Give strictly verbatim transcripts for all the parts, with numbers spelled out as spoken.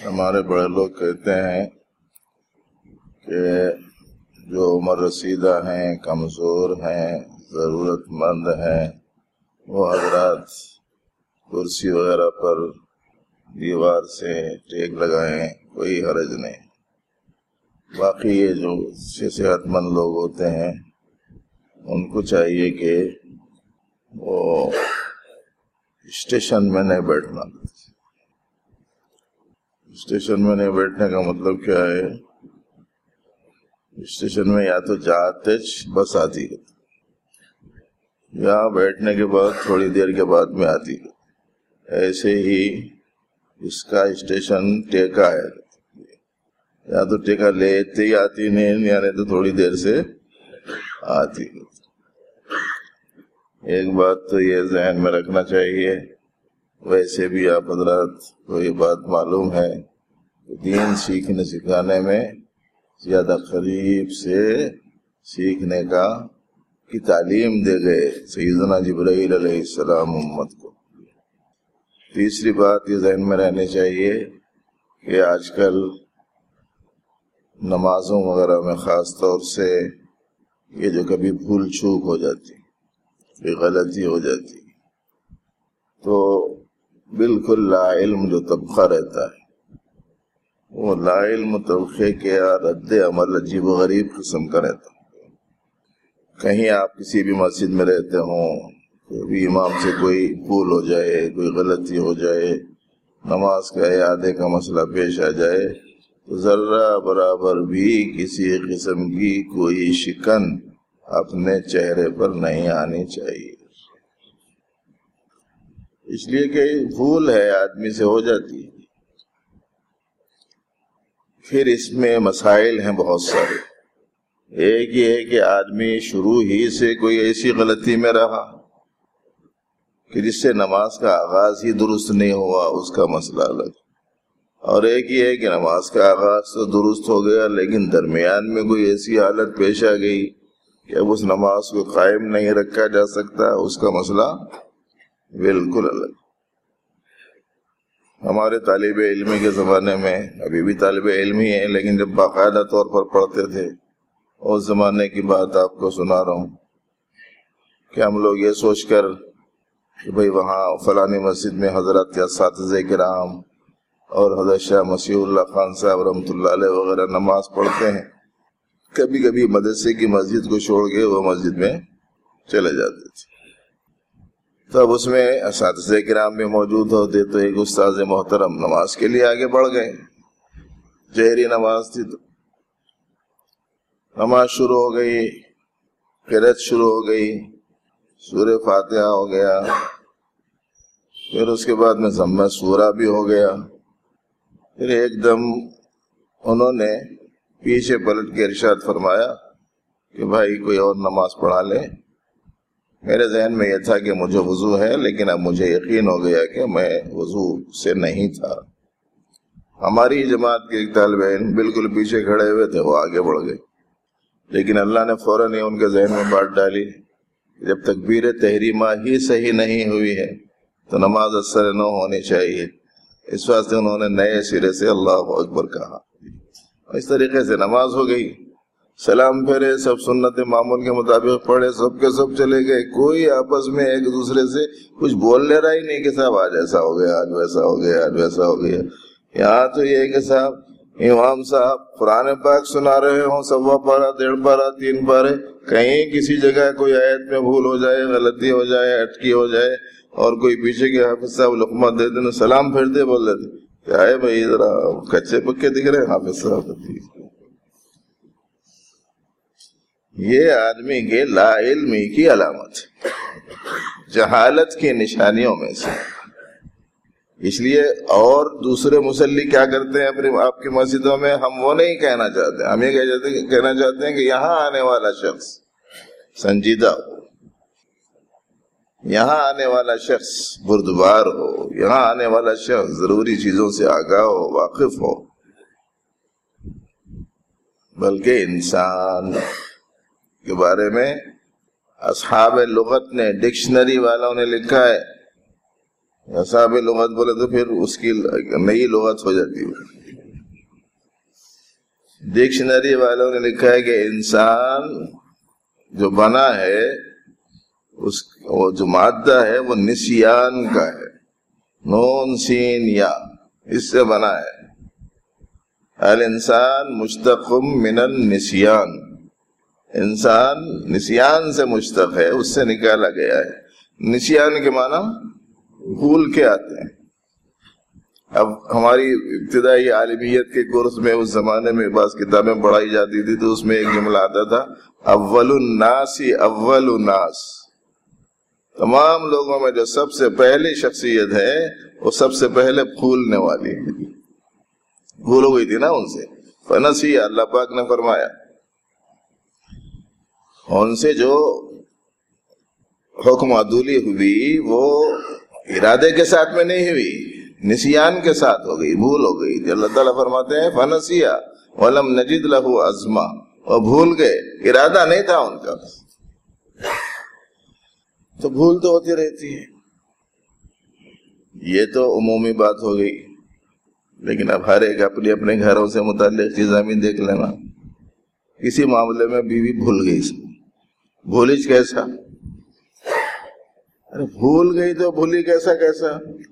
ہمارے بڑے لوگ کہتے ہیں کہ جو عمر رسیدہ ہیں، کمزور ہیں، ضرورت مند ہیں، وہ حضرات کرسی وغیرہ پر دیوار سے ٹیک لگائیں، کوئی حرج نہیں۔ باقی یہ جو صحت مند لوگ ہوتے ہیں ان کو چاہیے کہ وہ اسٹیشن میں نہیں بیٹھنا۔ اسٹیشن میں نہیں بیٹھنے کا مطلب کیا ہے؟ اسٹیشن میں یا تو جاتے بس آتی ہے، یا بیٹھنے کے بعد تھوڑی دیر کے بعد میں آتی ہے۔ ایسے ہی اس کا اسٹیشن ٹیکا ہے، یا تو ٹیکا لیتے ہی آتی نہیں، یعنی تو تھوڑی دیر سے آتی ہے۔ ایک بات تو یہ ذہن میں رکھنا چاہیے، ویسے بھی آپ حضرات کو یہ بات معلوم ہے کہ دین سیکھنے سکھانے میں زیادہ قریب سے سیکھنے کا کی تعلیم دے گئے سیدنا جبرائیل علیہ السلام امت کو۔ تیسری بات یہ ذہن میں رہنی چاہیے کہ آج کل نمازوں وغیرہ میں خاص طور سے یہ جو کبھی بھول چوک ہو جاتی، کوئی غلطی ہو جاتی، تو بالکل لا علم جو طبقہ رہتا ہے وہ لا علم طبقے کے رد عمل عجیب و غریب قسم کا رہتا ہے۔ کہیں آپ کسی بھی مسجد میں رہتے ہوں، بھی امام سے کوئی بھول ہو جائے، کوئی غلطی ہو جائے، نماز کا اعادے کا مسئلہ پیش آ جائے، تو ذرہ برابر بھی کسی قسم کی کوئی شکن اپنے چہرے پر نہیں آنی چاہیے، اس لیے کہ بھول ہے، آدمی سے ہو جاتی ہے۔ پھر اس میں مسائل ہیں بہت سارے۔ ایک یہ ہے کہ آدمی شروع ہی سے کوئی ایسی غلطی میں رہا کہ جس سے نماز کا آغاز ہی درست نہیں ہوا، اس کا مسئلہ الگ۔ اور ایک یہ ہے کہ نماز کا آغاز تو درست ہو گیا لیکن درمیان میں کوئی ایسی حالت پیش آ گئی کہ اب اس نماز کو قائم نہیں رکھا جا سکتا، اس کا مسئلہ بالکل الگ۔ ہمارے طالب علمی کے زمانے میں، ابھی بھی طالب علم ہی ہیں لیکن جب باقاعدہ طور پر پڑھتے تھے، اس زمانے کی بات آپ کو سنا رہا ہوں کہ ہم لوگ یہ سوچ کر کہ بھئی وہاں فلانی مسجد میں حضرت یا اساتذہ کرام اور حضرت شاہ مسیح اللہ خان صاحب رحمۃ اللہ علیہ وغیرہ نماز پڑھتے ہیں، کبھی کبھی مدرسے کی مسجد کو چھوڑ کے وہ مسجد میں چلے جاتے تھے۔ تب اس میں اساتذہ کرام بھی موجود ہوتے، تو ایک استاذ محترم نماز کے لیے آگے بڑھ گئے، جہری نماز تھی تو نماز شروع ہو گئی، قرأت شروع ہو گئی، سورہ فاتحہ ہو گیا، پھر اس کے بعد میں ضمہ سورہ بھی ہو گیا۔ پھر ایک دم انہوں نے پیچھے پلٹ کے ارشاد فرمایا کہ بھائی کوئی اور نماز پڑھا لے۔ میرے ذہن میں یہ تھا کہ مجھے وضو ہے، لیکن اب مجھے یقین ہو گیا کہ میں وضو سے نہیں تھا۔ ہماری جماعت کے ایک طالب علم بالکل پیچھے کھڑے ہوئے تھے، وہ آگے بڑھ گئے، لیکن اللہ نے فوراً ہی ان کے ذہن میں بات ڈالی، جب تکبیر تحریمہ ہی صحیح نہیں ہوئی ہے تو نماز اثر نہ ہونی چاہیے۔ اس واسطے انہوں نے نئے سرے سے اللہ اکبر کہا، اس طریقے سے نماز ہو گئی۔ سلام پھیرے، سب سنت معمول کے مطابق پڑھے، سب کے سب چلے گئے، کوئی آپس میں ایک دوسرے سے کچھ بول لے رہا ہی نہیں کہ صاحب آج ایسا ہو گیا، آج ویسا ہو گیا، آج ویسا ہو گیا۔ یہاں تو یہ کہ صاحب امام صاحب قرآن پاک سنا رہے ہوں، سوا پارہ، ڈیڑھ پارہ، تین پارے، کہیں کسی جگہ کوئی آیت میں بھول ہو جائے، غلطی ہو جائے، اٹکی ہو جائے، اور کوئی پیچھے کے حافظ صاحب لقمہ دے دیں، سلام پھیرتے بول دیتے، کیا ہے بھائی ذرا کچے پکے دکھ رہے ہیں حافظ صاحب۔ یہ آدمی کے لا علمی کی علامت، جہالت کی نشانیوں میں سے۔ اس لیے اور دوسرے مصلی کیا کرتے ہیں اپنی آپ کی مسجدوں میں، ہم وہ نہیں کہنا چاہتے، ہم یہ کہنا چاہتے ہیں کہ یہاں آنے والا شخص سنجیدہ ہو، یہاں آنے والا شخص بردبار ہو، یہاں آنے والا شخص ضروری چیزوں سے آگاہ ہو، واقف ہو۔ بلکہ انسان کے بارے میں اصحاب لغت نے، ڈکشنری والوں نے لکھا ہے صاحب لغت بولے تو پھر اس کی نئی لغت ہو جاتی ہے. ڈکشنری والوں نے لکھا ہے کہ انسان جو بنا ہے اس وہ جو مادہ ہے وہ نسیان کا ہے، نون سین یا، اس سے بنا ہے. الانسان مشتق من النسیان، انسان نسیان سے مشتق ہے، اس سے نکالا گیا ہے. نسیان کے معنی بھول کے آتے ہیں. اب ہماری ابتدائی عالمیت کے کورس میں اس زمانے میں بعض کتابیں پڑھائی جاتی تھی تو اس میں ایک جملہ آتا تھا، اول الناس اول الناس، تمام لوگوں میں جو سب سے پہلی شخصیت ہے وہ سب سے پہلے بھولنے والی ہے. بھول ہو گئی تھی نا ان سے، فنسی، اللہ پاک نے فرمایا ان سے جو حکم عدولی ہوئی وہ ارادے کے ساتھ میں نہیں ہوئی، نسیان کے ساتھ ہو گئی، بھول ہو گئی. اللہ تعالیٰ فرماتے ہیں فنسیا ولم نجد لہ عزما، اور بھول گئے، ارادہ نہیں تھا ان کا. تو بھول تو ہوتی رہتی ہے. یہ تو عمومی بات ہو گئی، لیکن اب ہر ایک اپنے اپنے گھروں سے متعلق چیزیں بھی دیکھ لینا. کسی معاملے میں بیوی بھول گئی، بھولیچ کیسا؟ ارے بھول گئی تو بھولی کیسا کیسا؟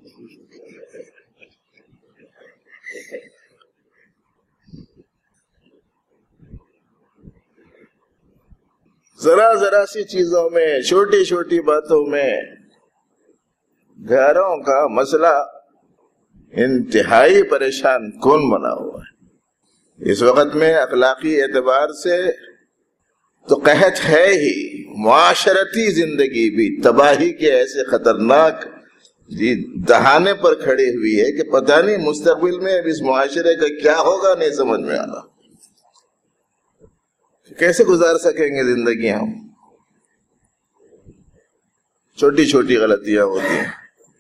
ذرا ذرا سی چیزوں میں، چھوٹی چھوٹی باتوں میں گھروں کا مسئلہ انتہائی پریشان کون بنا ہوا ہے. اس وقت میں اخلاقی اعتبار سے تو قحط ہے ہی، معاشرتی زندگی بھی تباہی کے ایسے خطرناک جی دہانے پر کھڑی ہوئی ہے کہ پتہ نہیں مستقبل میں اب اس معاشرے کا کیا ہوگا نہیں سمجھ میں آ رہا. کیسے گزار سکیں گے زندگی ہم؟ چھوٹی چھوٹی غلطیاں ہوتی ہیں،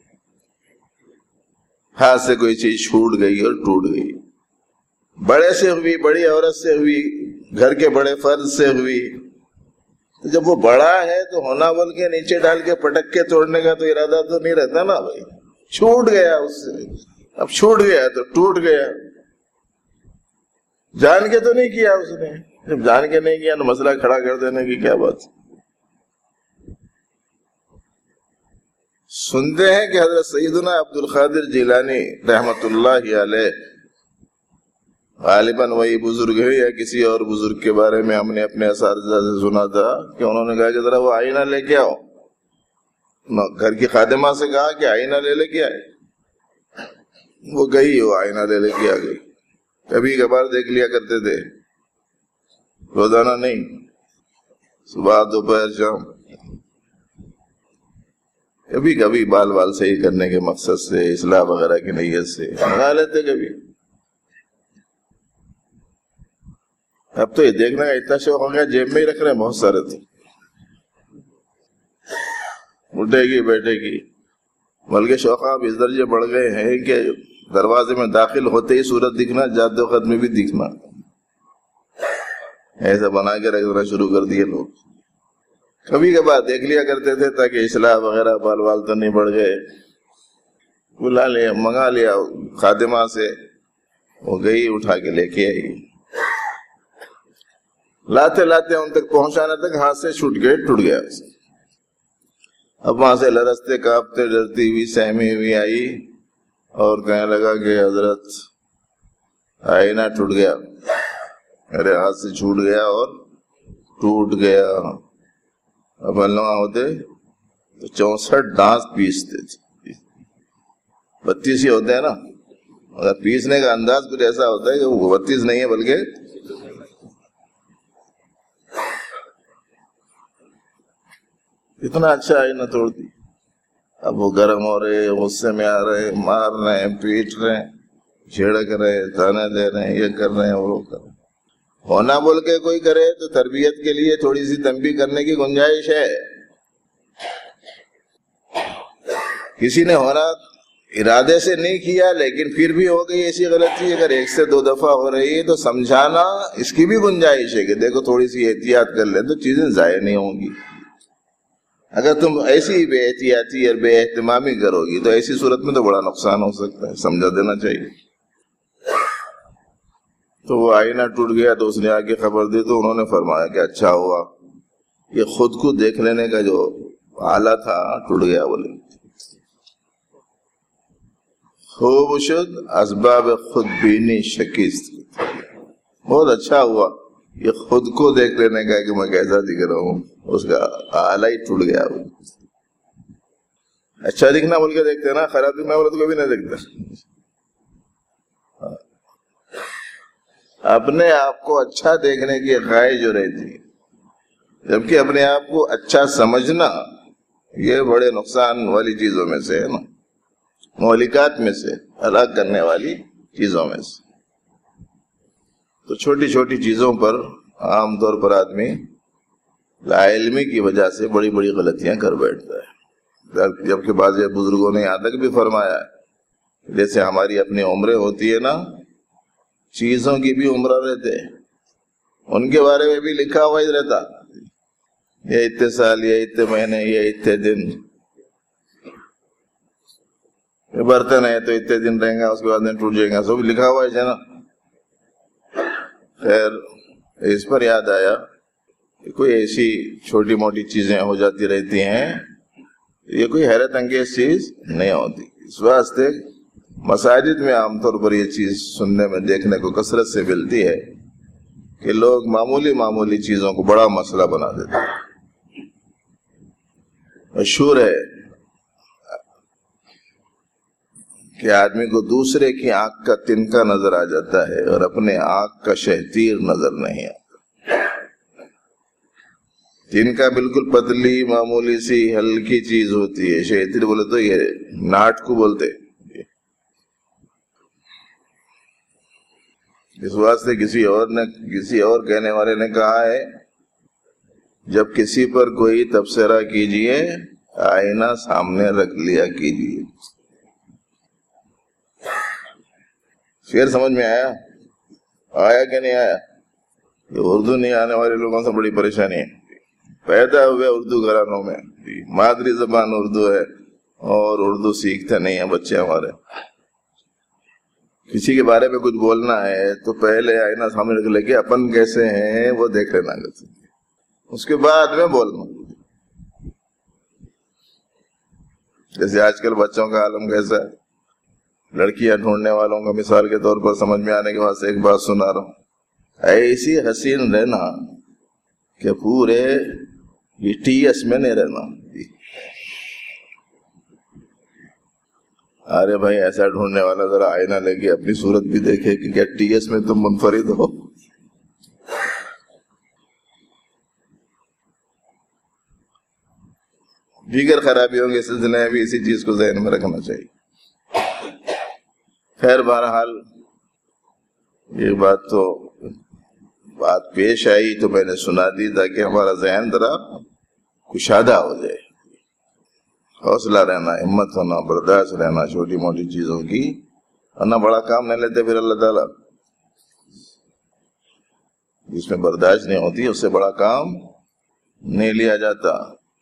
ہاتھ سے کوئی چیز چھوٹ گئی اور ٹوٹ گئی، بڑے سے ہوئی، بڑی عورت سے ہوئی، گھر کے بڑے فرد سے ہوئی. تو جب وہ بڑا ہے تو ہونا بول کے نیچے ڈال کے پٹک کے توڑنے کا تو ارادہ تو نہیں رہتا نا بھائی. چھوٹ گیا اس سے، اب چھوٹ گیا تو ٹوٹ گیا، جان کے تو نہیں کیا اس نے. جب جان کے نہیں کیا تو مسئلہ کھڑا کر دینے کی کیا بات. سنتے ہیں کہ حضرت سیدنا عبد القادر جیلانی رحمت اللہ علیہ، غالباً وہی بزرگ ہے یا کسی اور بزرگ کے بارے میں ہم نے اپنے اساتذہ سے سنا تھا کہ انہوں نے کہا کہ ذرا وہ آئینہ لے کے آؤ. گھر کی خادمہ سے کہا کہ آئینہ لے لے کے آئے. وہ گئی، وہ آئینہ لے لے کے آ گئی. کبھی کبھار دیکھ لیا کرتے تھے، روزانہ نہیں، صبح دوپہر شام. کبھی کبھی بال بال صحیح کرنے کے مقصد سے، اصلاح وغیرہ کی نیت سے منگا لیتے کبھی. اب تو یہ دیکھنے کا اتنا شوق ہو گیا جیب میں ہی رکھ رہے ہیں بہت سارے. تو اٹھے گی بیٹھے گی، بلکہ شوق اب اس درجے بڑھ گئے ہیں کہ دروازے میں داخل ہوتے ہی صورت دکھنا، جاد و خط میں بھی دکھنا، ایسا بنا کے رکھنا شروع کر دیے لوگ. کبھی کبھار دیکھ لیا کرتے تھے تاکہ اصلاح وغیرہ بال بال تو نہیں بڑھ گئے. بلا لیا، منگا لیا خادمہ سے، وہ گئی اٹھا کے لے کے آئی. لاتے لاتے ان تک پہنچانے تک ہاتھ سے چھوٹ گئے، ٹوٹ گیا. اب وہاں سے لرزتے کانپتے ڈرتی ہوئی سہمی ہوئی آئی اور کہنے لگا کہ حضرت آئینہ ٹوٹ گیا، میرے ہاتھ سے چھوٹ گیا اور ٹوٹ گیا. اب علماء ہوتے تو چونسٹھ ڈانس پیستے تھے. بتیس ہی ہوتے ہیں نا، اگر پیسنے کا انداز پھر ایسا ہوتا ہے کہ وہ بتیس نہیں ہے بلکہ اتنا اچھا آئینہ توڑ دی. اب وہ گرم ہو رہے، غصے میں آ رہے، مار رہے، پیٹ رہے، جھڑک رہے، تانے دے رہے، یہ کر رہے ہیں وہ کر رہے. ہونا بول کے کوئی کرے تو تربیت کے لیے تھوڑی سی تنبیہ کرنے کی گنجائش ہے. کسی نے ہونا ارادے سے نہیں کیا لیکن پھر بھی ہو گئی ایسی غلطی، اگر ایک سے دو دفعہ ہو رہی ہے تو سمجھانا اس کی بھی گنجائش ہے کہ دیکھو تھوڑی سی احتیاط کر لیں تو چیزیں ضائع نہیں ہوں گی. اگر تم ایسی بے احتیاطی اور بے اہتمامی کرو گی تو ایسی صورت میں تو بڑا نقصان ہو سکتا ہے، سمجھا دینا چاہیے۔ تو وہ آئینہ ٹوٹ گیا تو اس نے آ کے خبر دی تو انہوں نے فرمایا کہ اچھا ہوا، یہ خود کو دیکھ لینے کا جو آلہ تھا ٹوٹ گیا۔ بولے خوب شد اسباب خود بینی شکست، بہت اچھا ہوا یہ خود کو دیکھ لینے کا کہ میں کیسا دکھ رہا ہوں، اس کا آلہ ہی ٹوٹ گیا۔ اچھا دکھنا بول کے دیکھتے ہیں نا، خراب دکھنا بولے تو کبھی نہیں دیکھتا۔ اپنے آپ کو اچھا دیکھنے کی خواہش جو رہتی ہے، جبکہ اپنے آپ کو اچھا سمجھنا یہ بڑے نقصان والی چیزوں میں سے ہے نا، مہلکات میں سے، ہلاک کرنے والی چیزوں میں سے۔ تو چھوٹی چھوٹی چیزوں پر عام طور پر آدمی لا علمی کی وجہ سے بڑی بڑی غلطیاں کر بیٹھتا ہے، جبکہ بعض بزرگوں نے یہاں تک بھی فرمایا ہے جیسے ہماری اپنی عمریں ہوتی ہے نا، چیزوں کی بھی عمر رہتے ہیں، ان کے بارے میں بھی لکھا ہوا ہی رہتا، یہ اتنے سال، یہ اتنے مہینے، یہ اتنے دن، یہ برتن ہے تو اتنے دن رہیں گا، اس کے بعد میں ٹوٹ جائے گا، سب لکھا ہوا ہے نا۔ خیر اس پر یاد آیا کہ کوئی ایسی چھوٹی موٹی چیزیں ہو جاتی رہتی ہیں، یہ کوئی حیرت انگیز چیز نہیں ہوتی۔ اس واسطے مساجد میں عام طور پر یہ چیز سننے میں دیکھنے کو کثرت سے ملتی ہے کہ لوگ معمولی معمولی چیزوں کو بڑا مسئلہ بنا دیتے ہیں۔ مشہور ہے کہ آدمی کو دوسرے کی آنکھ کا تنکا نظر آ جاتا ہے اور اپنے آنکھ کا شہتیر نظر نہیں آتا۔ تنکا بالکل پتلی معمولی سی ہلکی چیز ہوتی ہے، شہتیر بولے تو یہ ناٹ کو بولتے۔ اس واسطے کسی اور نے کسی اور کہنے والے نے کہا ہے، جب کسی پر کوئی تبصرہ کیجئے آئینہ سامنے رکھ لیا کیجئے۔ شعر سمجھ میں آیا آیا کہ نہیں آیا؟ یہ اردو نہیں آنے والے لوگوں سے بڑی پریشانی ہے۔ پیدا ہوئے اردو گھرانوں میں، مادری زبان اردو ہے اور اردو سیکھتے نہیں ہیں بچے ہمارے۔ کسی کے بارے میں کچھ بولنا ہے تو پہلے آئینہ سامنے رکھ لے کے اپن کیسے ہیں وہ دیکھ لینا، اس کے بعد میں بولنا۔ جیسے آج کل بچوں کا عالم کیسا ہے، لڑکیاں ڈھونڈنے والوں کا مثال کے طور پر سمجھ میں آنے کے بعد سے ایک بات سنا رہا ہوں، ایسی حسین رہنا کہ پورے ٹی ایس میں نہیں رہنا۔ ارے بھائی ایسا ڈھونڈنے والا ذرا آئینہ لے کے اپنی صورت بھی دیکھے کہ کیا ٹی ایس میں تم منفرد ہو۔ دیگر خرابیوں کے سلسلے میں بھی اسی چیز کو ذہن میں رکھنا چاہیے۔ خیر بہرحال یہ بات تو بات پیش آئی تو میں نے سنا دی تاکہ ہمارا ذہن ذرا کشادہ ہو جائے، حوصلہ رہنا، ہمت ہونا، برداشت رہنا چھوٹی موٹی چیزوں کی، ورنہ بڑا کام نہیں لیتے پھر اللہ تعالیٰ۔ جس میں برداشت نہیں ہوتی اس سے بڑا کام نہیں لیا جاتا۔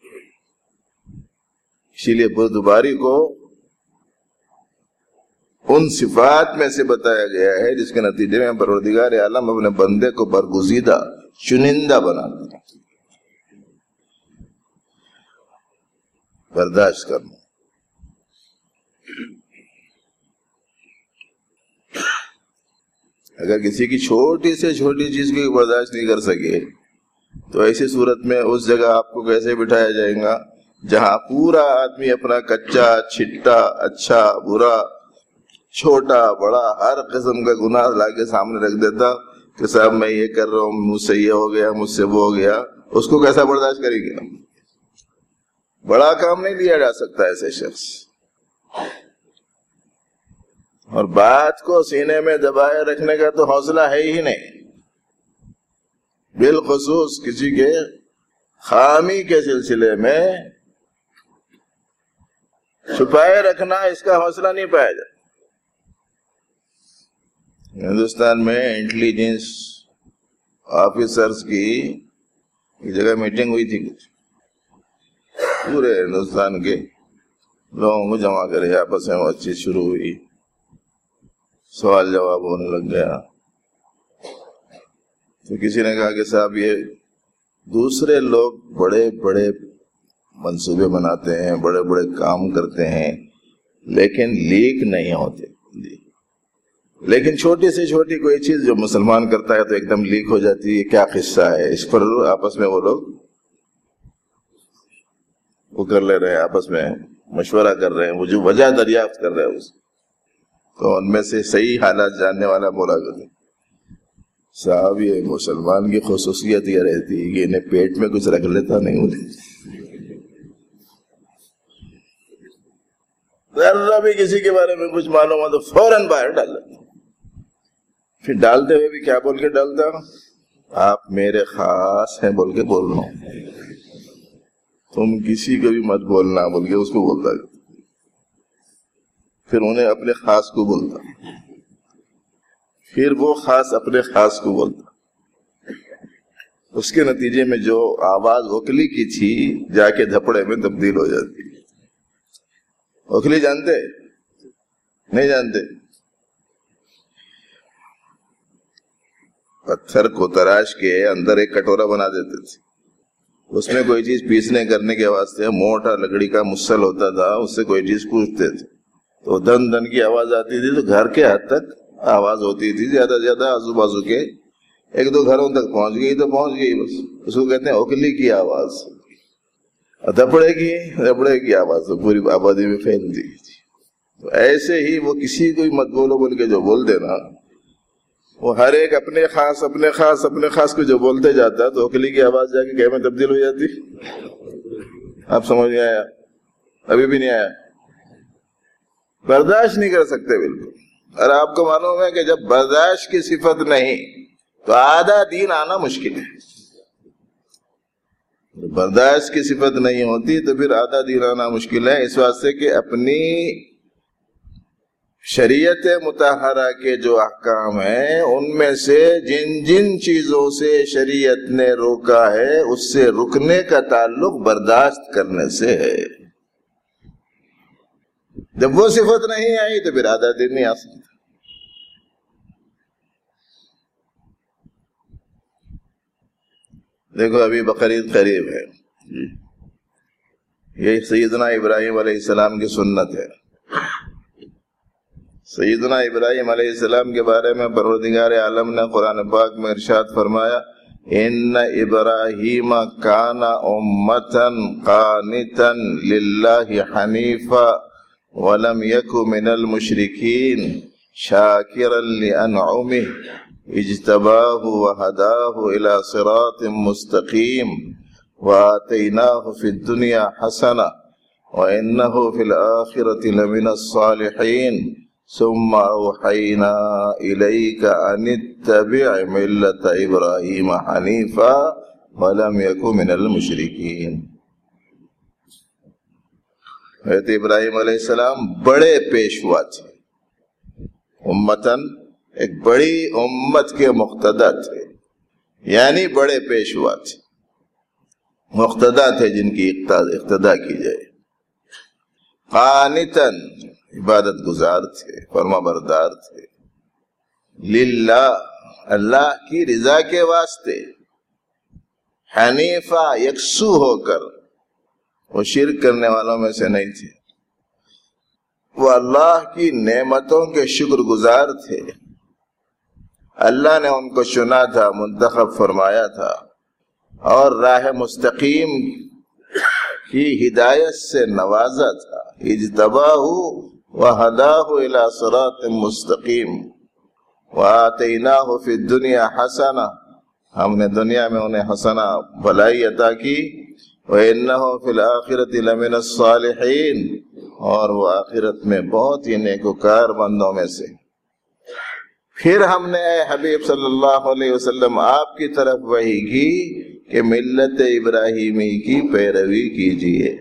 اسی لیے بردباری کو ان صفات میں سے بتایا گیا ہے جس کے نتیجے میں پروردگار عالم اپنے بندے کو برگزیدہ چنندہ بناتا ہے۔ برداشت کرنا، اگر کسی کی چھوٹی سے چھوٹی چیز کی برداشت نہیں کر سکے تو ایسی صورت میں اس جگہ آپ کو کیسے بٹھایا جائے گا جہاں پورا آدمی اپنا کچا چھٹا اچھا برا چھوٹا بڑا ہر قسم کا گناہ لا کے سامنے رکھ دیتا کہ صاحب میں یہ کر رہا ہوں، مجھ سے یہ ہو گیا، مجھ سے وہ ہو گیا، اس کو کیسا برداشت کرے گا؟ بڑا کام نہیں لیا جا سکتا ایسے شخص۔ اور بات کو سینے میں دبائے رکھنے کا تو حوصلہ ہے ہی نہیں، بالخصوص کسی کے خامی کے سلسلے میں چھپائے رکھنا اس کا حوصلہ نہیں پایا جاتا۔ ہندوستان میں انٹیلیجنس آفیسرز کی ایک جگہ میٹنگ ہوئی تھی کچھ، پورے ہندوستان کے لوگوں کو جمع کرے، آپس میں بات چیت شروع ہوئی، سوال جواب ہونے لگ گیا۔ تو کسی نے کہا کہ صاحب یہ دوسرے لوگ بڑے بڑے منصوبے بناتے ہیں، بڑے بڑے کام کرتے ہیں، لیکن لیک نہیں ہوتے، لیکن چھوٹی سے چھوٹی کوئی چیز جو مسلمان کرتا ہے تو ایک دم لیک ہو جاتی ہے۔ کیا قصہ ہے؟ اس پر آپس میں وہ لوگ وہ کر لے رہے ہیں، آپس میں مشورہ کر رہے ہیں، وہ جو وجہ دریافت کر رہے ہیں اس تو ان میں سے صحیح حالات جاننے والا بولا کرتے صاحب یہ مسلمان کی خصوصیت یہ رہتی ہے کہ انہیں پیٹ میں کچھ رکھ لیتا نہیں ہوتی، ذرا بھی کسی کے بارے میں کچھ معلوم ہو تو فوراً باہر ڈال دیتا، پھر ڈالتے ہوئے بھی کیا بول کے ڈالتا؟ آپ میرے خاص ہیں بول کے بول رہا ہوں، تم کسی کو بھی مت بولنا بول کے اس کو بولتا، پھر انہیں اپنے خاص کو بولتا، پھر وہ خاص اپنے خاص کو بولتا۔ اس کے نتیجے میں جو آواز اوکلی کی تھی جا کے دھپڑے میں تبدیل ہو جاتی۔ اوکلی جانتے؟ نہیں جانتے؟ پتھر کو تراش کے اندر ایک کٹورا بنا دیتے تھے، اس میں کوئی چیز پیسنے کرنے کے واسطے موٹا لکڑی کا مسل ہوتا تھا، اس سے کوئی چیز کوستے تھے تو دن دن کی آواز آتی تھی، تو گھر کے حد تک آواز ہوتی تھی، زیادہ زیادہ آزو بازو کے ایک دو گھروں تک پہنچ گئی تو پہنچ گئی، بس اس کو کہتے ہیں اوکلی کی آواز۔ دھپڑے کی دھپڑے کی آواز تو پوری آبادی میں پھیلتی تھی۔ تو ایسے ہی وہ کسی کو بھی مت بولو بول کے جو بول دینا، وہ ہر ایک اپنے خاص اپنے خاص اپنے خاص کو جو بولتے جاتا تو اوکلی کی آواز جا کے کہے میں تبدیل ہو جاتی۔ آپ سمجھ نہیں آیا؟ ابھی بھی نہیں آیا؟ برداشت نہیں کر سکتے بالکل۔ اور آپ کو معلوم ہے کہ جب برداشت کی صفت نہیں تو آدھا دین آنا مشکل ہے۔ برداشت کی صفت نہیں ہوتی تو پھر آدھا دین آنا مشکل ہے، اس واسطے کہ اپنی شریعت مطہرہ کے جو احکام ہیں ان میں سے جن جن چیزوں سے شریعت نے روکا ہے اس سے رکنے کا تعلق برداشت کرنے سے ہے۔ جب وہ صفت نہیں آئی تو پھر آدھا دن نہیں آ سکتا۔ دیکھو ابھی بقرعید قریب ہے، یہ سیدنا ابراہیم علیہ السلام کی سنت ہے۔ سیدنا ابراہیم علیہ السلام کے بارے میں پروردگار عالم نے قرآن پاک میں ارشاد فرمایا، ان ابراہیم کان امتا قانتا للہ حنیفا ولم یک من المشرکین شاکرا لانعمہ اجتباہ وہداہ الى صراط مستقیم وآتیناہ فی الدنیا حسنہ وانہ فی الآخرۃ لمن الصالحین ثم اوحینا الیک ان اتبع ملت ابراہیم حنیفا ولم یک من المشرکین۔ حضرت ابراہیم علیہ السلام بڑے پیشوا تھے، امتن ایک بڑی امت کے مقتدی تھے، یعنی بڑے پیشوا تھے، مقتدی تھے جن کی اقتدا کی جائے۔ قانتن عبادت گزار تھے، فرما بردار تھے، للہ اللہ کی رضا کے واسطے، حنیفہ یکسو ہو کر، وہ شرک کرنے والوں میں سے نہیں تھے، وہ اللہ کی نعمتوں کے شکر گزار تھے۔ اللہ نے ان کو چنا تھا، منتخب فرمایا تھا اور راہ مستقیم کی ہدایت سے نوازا تھا۔ اجتباہ وہداہ الی صراط مستقیم وآتیناہ فی الدنیا حسنہ، ہم نے دنیا میں انہیں حسنہ بھلائی عطا کی، وَإِنَّهُ فِي الْآخِرَةِ لَمِنَ الصَّالِحِينَ، اور وہ آخرت میں بہت ہی نیکوکار بندوں میں سے۔ پھر ہم نے اے حبیب صلی اللہ علیہ وسلم آپ کی طرف وحی کی کہ ملت ابراہیمی کی پیروی کیجیے۔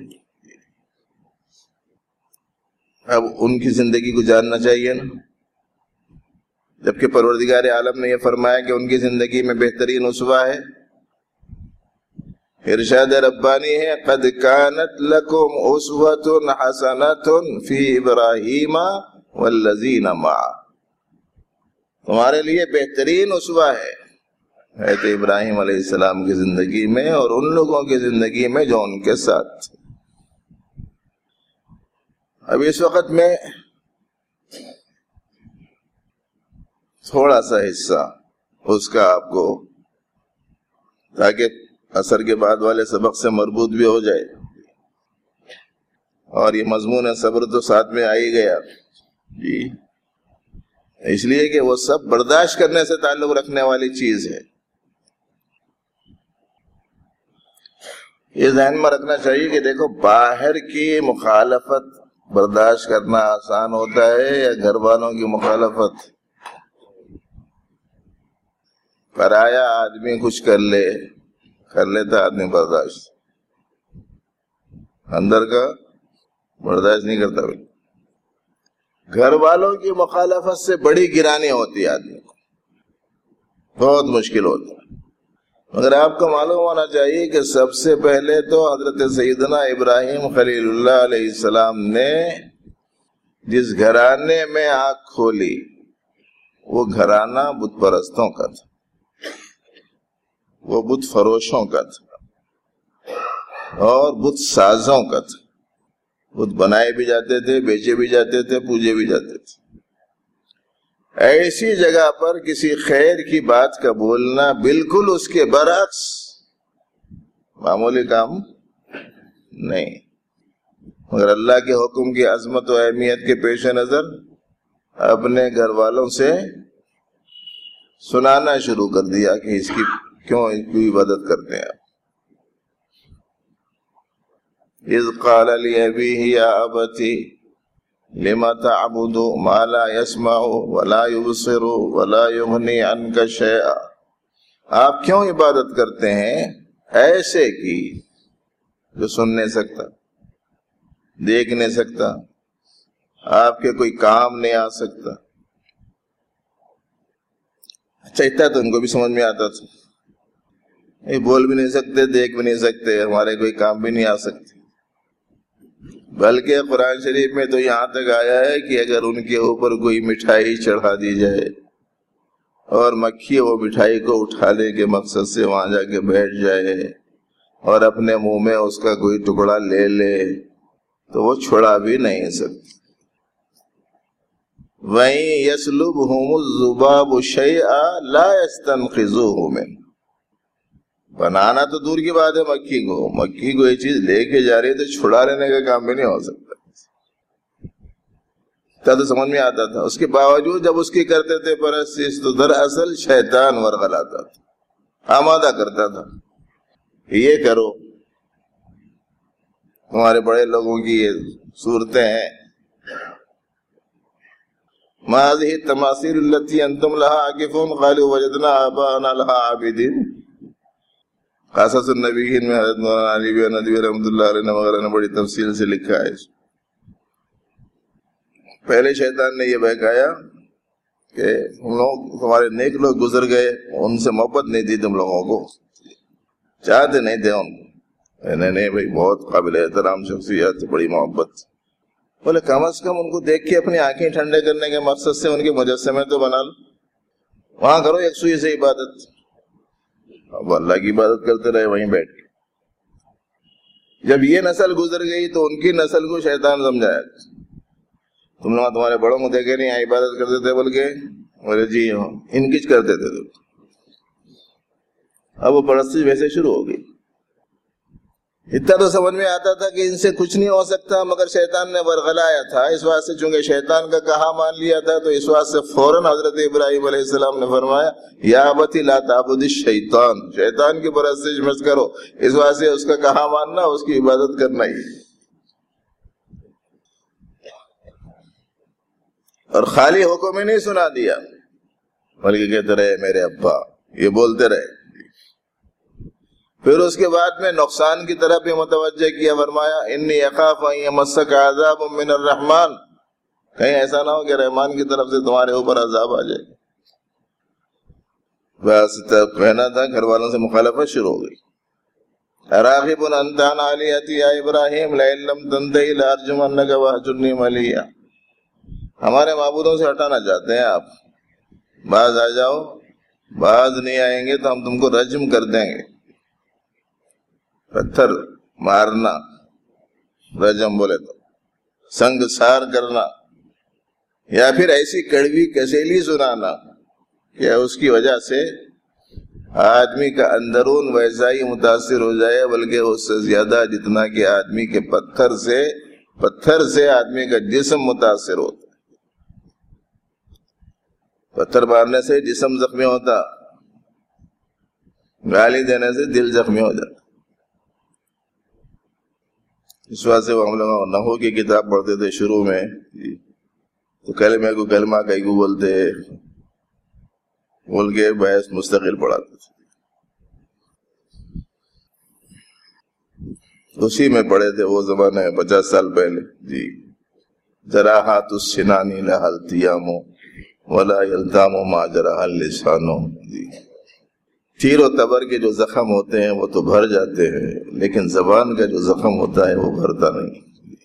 اب ان کی زندگی کو جاننا چاہیے نا، جبکہ پروردگار عالم نے یہ فرمایا کہ ان کی زندگی میں بہترین اسوہ ہے۔ ارشاد ربانی ہے قد کانت لکم اسوۃ حسنۃ فی ابراہیم والذین معہ، تمہارے لیے بہترین اسوہ ہے حضرت ابراہیم علیہ السلام کی زندگی میں اور ان لوگوں کی زندگی میں جو ان کے ساتھ. اب اس وقت میں تھوڑا سا حصہ اس کا آپ کو، تاکہ عصر کے بعد والے سبق سے مربوط بھی ہو جائے، اور یہ مضمون صبر تو ساتھ میں آ ہی گیا جی، اس لیے کہ وہ سب برداشت کرنے سے تعلق رکھنے والی چیز ہے. یہ ذہن میں رکھنا چاہیے کہ دیکھو باہر کی مخالفت برداشت کرنا آسان ہوتا ہے یا گھر والوں کی مخالفت؟ پرایا آدمی کچھ کر لے کر لیتا آدمی برداشت، اندر کا برداشت نہیں کرتا. گھر والوں کی مخالفت سے بڑی گرانی ہوتی ہے آدمی کو، بہت مشکل ہوتا ہے. مگر آپ کو معلوم ہونا چاہیے کہ سب سے پہلے تو حضرت سیدنا ابراہیم خلیل اللہ علیہ السلام نے جس گھرانے میں آنکھ کھولی وہ گھرانہ بت پرستوں کا تھا، وہ بت فروشوں کا تھا اور بت سازوں کا تھا. بت بنائے بھی جاتے تھے، بیچے بھی جاتے تھے، پوجے بھی جاتے تھے. ایسی جگہ پر کسی خیر کی بات کا بولنا بالکل اس کے برعکس معمولی کام نہیں. مگر اللہ کے حکم کی عظمت و اہمیت کے پیش نظر اپنے گھر والوں سے سنانا شروع کر دیا کہ اس کی کیوں کی عبادت کرتے ہیں. اذ قال لأبيه يا أبت لما تعبد ما لا يسمع ولا يبصر ولا يغني عنك شيئا، آپ کیوں عبادت کرتے ہیں ایسے کی جو سن نہیں سکتا، دیکھ نہیں سکتا، آپ کے کوئی کام نہیں آ سکتا. اچھا اتنا تو ان کو بھی سمجھ میں آتا تھا، یہ بول بھی نہیں سکتے، دیکھ بھی نہیں سکتے، ہمارے کوئی کام بھی نہیں آ سکتے. بلکہ قرآن شریف میں تو یہاں تک آیا ہے کہ اگر ان کے اوپر کوئی مٹھائی چڑھا دی جائے اور مکھی وہ مٹھائی کو اٹھانے کے مقصد سے وہاں جا کے بیٹھ جائے اور اپنے منہ میں اس کا کوئی ٹکڑا لے لے تو وہ چھڑا بھی نہیں سکتی. وَإِن يَسْلُبْهُمُ الذُّبَابُ شَيْئًا لَا يَسْتَنْقِذُوهُ مِنْهُ، بنانا تو دور کی بات ہے، مکھی کو مکھی کو یہ چیز لے کے جا رہی ہے تو چھڑا لینے کا کام بھی نہیں ہو سکتا. تو سمجھ میں آتا تھا. اس کے باوجود جب اس کی کرتے تھے پرستش تو دراصل شیطان ورغلاتا تھا، آمادہ کرتا تھا یہ کرو. ہمارے بڑے لوگوں کی یہ صورتیں ہیں. ما هذه التماثيل التي انتم لها عاكفون قالوا وجدنا آباءنا لها عابدين. قصص النبیین میں حضرت مولانا علی بن ندوی رحمۃ اللہ علیہ وغیرہ نے بڑی تفصیل سے لکھا ہے. پہلے شیطان نے یہ بہکایا کہ ہم لوگ تمہارے نیک لوگ گزر گئے، ان سے محبت نہیں تھی، تم لوگوں کو چاہتے نہیں تھے ان کو. نہیں نہیں بھائی بہت قابل احترام شخصیت، بڑی محبت. بولے کم از کم ان کو دیکھ کے اپنی آنکھیں ٹھنڈے کرنے کے مقصد سے ان کے مجسمے تو بنا لو، وہاں کرو ایک سوئی سے عبادت. اب اللہ کی عبادت کرتے رہے وہیں بیٹھ کے. جب یہ نسل گزر گئی تو ان کی نسل کو شیطان سمجھایا تم لوگ تمہارے بڑوں کو دیکھے نہیں یہاں عبادت کرتے تھے، بلکہ بولے جی ہاں ان کچھ کرتے تھے. اب وہ پرستش ویسے شروع ہو گئی. اتنا تو سمجھ میں آتا تھا کہ ان سے کچھ نہیں ہو سکتا، مگر شیطان نے ورغلایا تھا. اس بات سے چونکہ شیطان کا کہا مان لیا تھا تو اس بات سے فوراً حضرت ابراہیم علیہ السلام نے فرمایا یا ابتی لا تعبد الشیطان، شیطان کی پرستش مت کرو. اس بات سے اس کا کہا ماننا، اس کی عبادت کرنا ہی. اور خالی حکم ہی نہیں سنا دیا بلکہ کہتے رہے میرے ابا، یہ بولتے رہے. پھر اس کے بعد میں نقصان کی طرف بھی متوجہ کیا، فرمایا انی اخاف ان یمسک عذاب من الرحمن، کہیں ایسا نہ ہو کہ رحمان کی طرف سے تمہارے اوپر عذاب آ جائے. بس کہنا تھا، گھر والوں سے مخالفت شروع ہو گئی. راغب انت عن آلہتی یا ابراہیم لئن لم تنتہی لارجمنک واہجرنی ملیہ. ہمارے معبودوں سے ہٹانا چاہتے ہیں آپ، بعض آ جاؤ، بعض نہیں آئیں گے تو ہم تم کو رجم کر دیں گے. پتھر مارنا رجم بولے تو، سنگ سار کرنا، یا پھر ایسی کڑوی کسیلی سنانا کہ اس کی وجہ سے آدمی کا اندرون ویسا ہی متاثر ہو جائے، بلکہ اس سے زیادہ جتنا کہ آدمی کے پتھر سے پتھر سے آدمی کا جسم متاثر ہوتا. پتھر مارنے سے جسم زخمی ہوتا، گالی دینے سے دل زخمی ہو جاتا. اس وجہ سے وہ ہم لوگ نحو کی کتاب پڑھتے تھے شروع میں، تو کلمے کو کلمہ کئی کو بولتے بول کے بحث مستقل پڑھاتے تھے. اسی میں پڑھے تھے وہ زمانے میں پچاس سال پہلے. جی جراحات السنانی لها التیام ولا یلتام ما جرح اللسان. جی تیر و تبر کے جو زخم ہوتے ہیں وہ تو بھر جاتے ہیں، لیکن زبان کا جو زخم ہوتا ہے وہ بھرتا نہیں.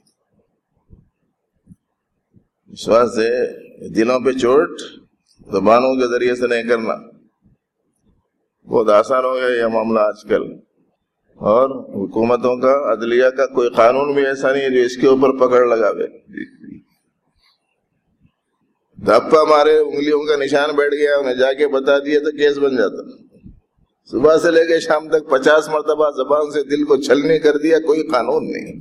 اس وجہ سے دلوں پہ چوٹ زبانوں کے ذریعے سے نہیں کرنا. بہت آسان ہو گیا یہ معاملہ آج کل، اور حکومتوں کا عدلیہ کا کوئی قانون بھی ایسا نہیں ہے جو اس کے اوپر پکڑ لگاوے. دھپا مارے انگلیوں کا نشان بیٹھ گیا، انہیں جا کے بتا دیا تو کیس بن جاتا. صبح سے لے کے شام تک پچاس مرتبہ زبان سے دل کو چھلنی کر دیا، کوئی قانون نہیں.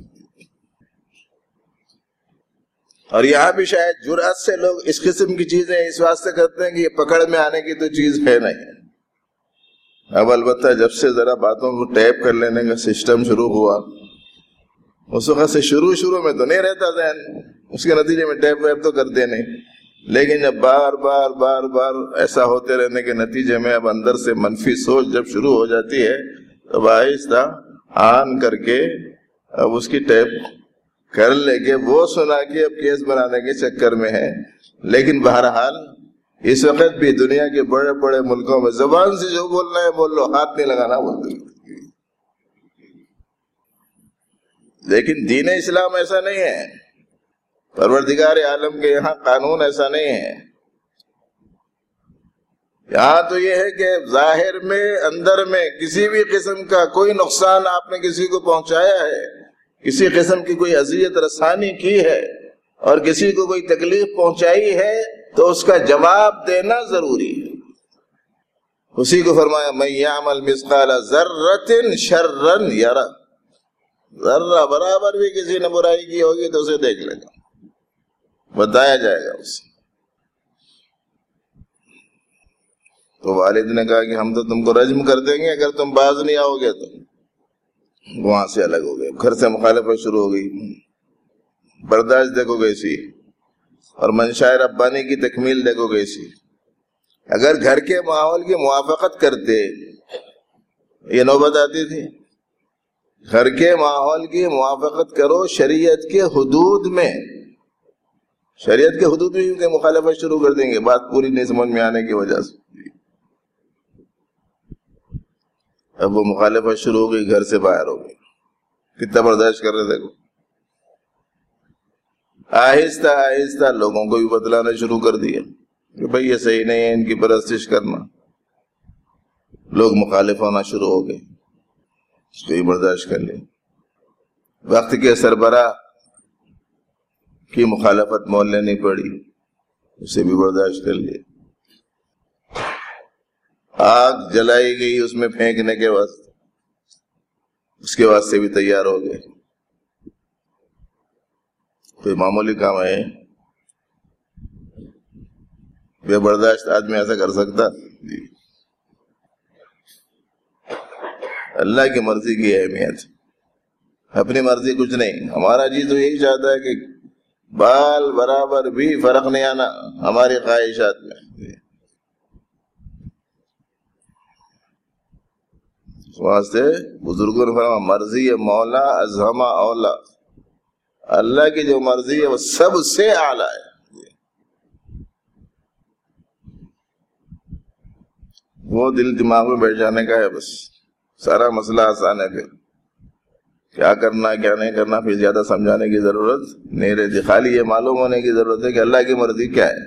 اور یہاں بھی شاید جرأت سے لوگ اس قسم کی چیزیں اس واسطے کرتے ہیں کہ یہ پکڑ میں آنے کی تو چیز ہے نہیں. اب البتہ جب سے ذرا باتوں کو ٹیپ کر لینے کا سسٹم شروع ہوا، اس وقت سے شروع شروع میں تو نہیں رہتا ذہن، اس کے نتیجے میں ٹیپ ویپ تو کرتے نہیں، لیکن جب بار بار بار بار ایسا ہوتے رہنے کے نتیجے میں اب اندر سے منفی سوچ جب شروع ہو جاتی ہے تو آہستہ آن کر کے اب اس کی ٹیپ کر لے کے وہ سنا کے اب کیس بنانے کے چکر میں ہے. لیکن بہرحال اس وقت بھی دنیا کے بڑے بڑے ملکوں میں زبان سے جو بولنا ہے بول لو، ہاتھ نہیں لگانا بولتے. لیکن دین اسلام ایسا نہیں ہے، پروردگار عالم کے یہاں قانون ایسا نہیں ہے. یہاں تو یہ ہے کہ ظاہر میں اندر میں کسی بھی قسم کا کوئی نقصان آپ نے کسی کو پہنچایا ہے، کسی قسم کی کوئی اذیت رسانی کی ہے اور کسی کو کوئی تکلیف پہنچائی ہے تو اس کا جواب دینا ضروری ہے. اسی کو فرمایا من یعمل مثقال ذرۃ شرا یرہ، ذرہ برابر بھی کسی نے برائی کی ہوگی تو اسے دیکھ لے گا، بتایا جائے گا اسے. تو والد نے کہا کہ ہم تو تم کو رجم کر دیں گے اگر تم باز نہیں آؤ گے. تو وہاں سے الگ ہو گئے، گھر سے مخالفت شروع ہو گئی. برداشت دیکھو کیسی، اور منشاء ربانی کی تکمیل دیکھو کیسی. اگر گھر کے ماحول کی موافقت کرتے یہ نوبت آتی تھی. گھر کے ماحول کی موافقت کرو شریعت کے حدود میں، شریعت کے حدود میں کیونکہ مخالفت شروع کر دیں گے بات پوری نہیں سمجھ میں آنے کی وجہ سے. اب وہ مخالفت شروع ہو گئی، گھر سے باہر ہو گئی. کتنا برداشت کر رہے دیکھو. آہستہ آہستہ لوگوں کو بھی بتلانا شروع کر دیا کہ بھئی یہ صحیح نہیں ہے ان کی پرستش کرنا. لوگ مخالف ہونا شروع ہو گئے، اس کو بھی برداشت کر لیا. وقت کے سربراہ کی مخالفت مول لینی پڑی، اسے بھی برداشت کر لیا. آگ جلائی گئی اس میں پھینکنے کے واسطے، اس کے واسطے بھی تیار ہو گئے. کوئی معمولی کام ہے؟ بے برداشت آدمی ایسا کر سکتا؟ جی. اللہ کی مرضی کی اہمیت، اپنی مرضی کچھ نہیں. ہمارا جی تو یہی چاہتا ہے کہ بال برابر بھی فرق نہیں آنا ہماری خواہشات میں. اس واسطے بزرگوں نے فرمایا مرضی مولا ازہما اولا، اللہ کی جو مرضی ہے وہ سب سے اعلیٰ ہے. وہ دل دماغ میں بیٹھ جانے کا ہے، بس سارا مسئلہ آسان ہے. پھر کیا کرنا کیا نہیں کرنا پھر زیادہ سمجھانے کی ضرورت نہیں رہتی، خالی یہ معلوم ہونے کی ضرورت ہے کہ اللہ کی مرضی کیا ہے۔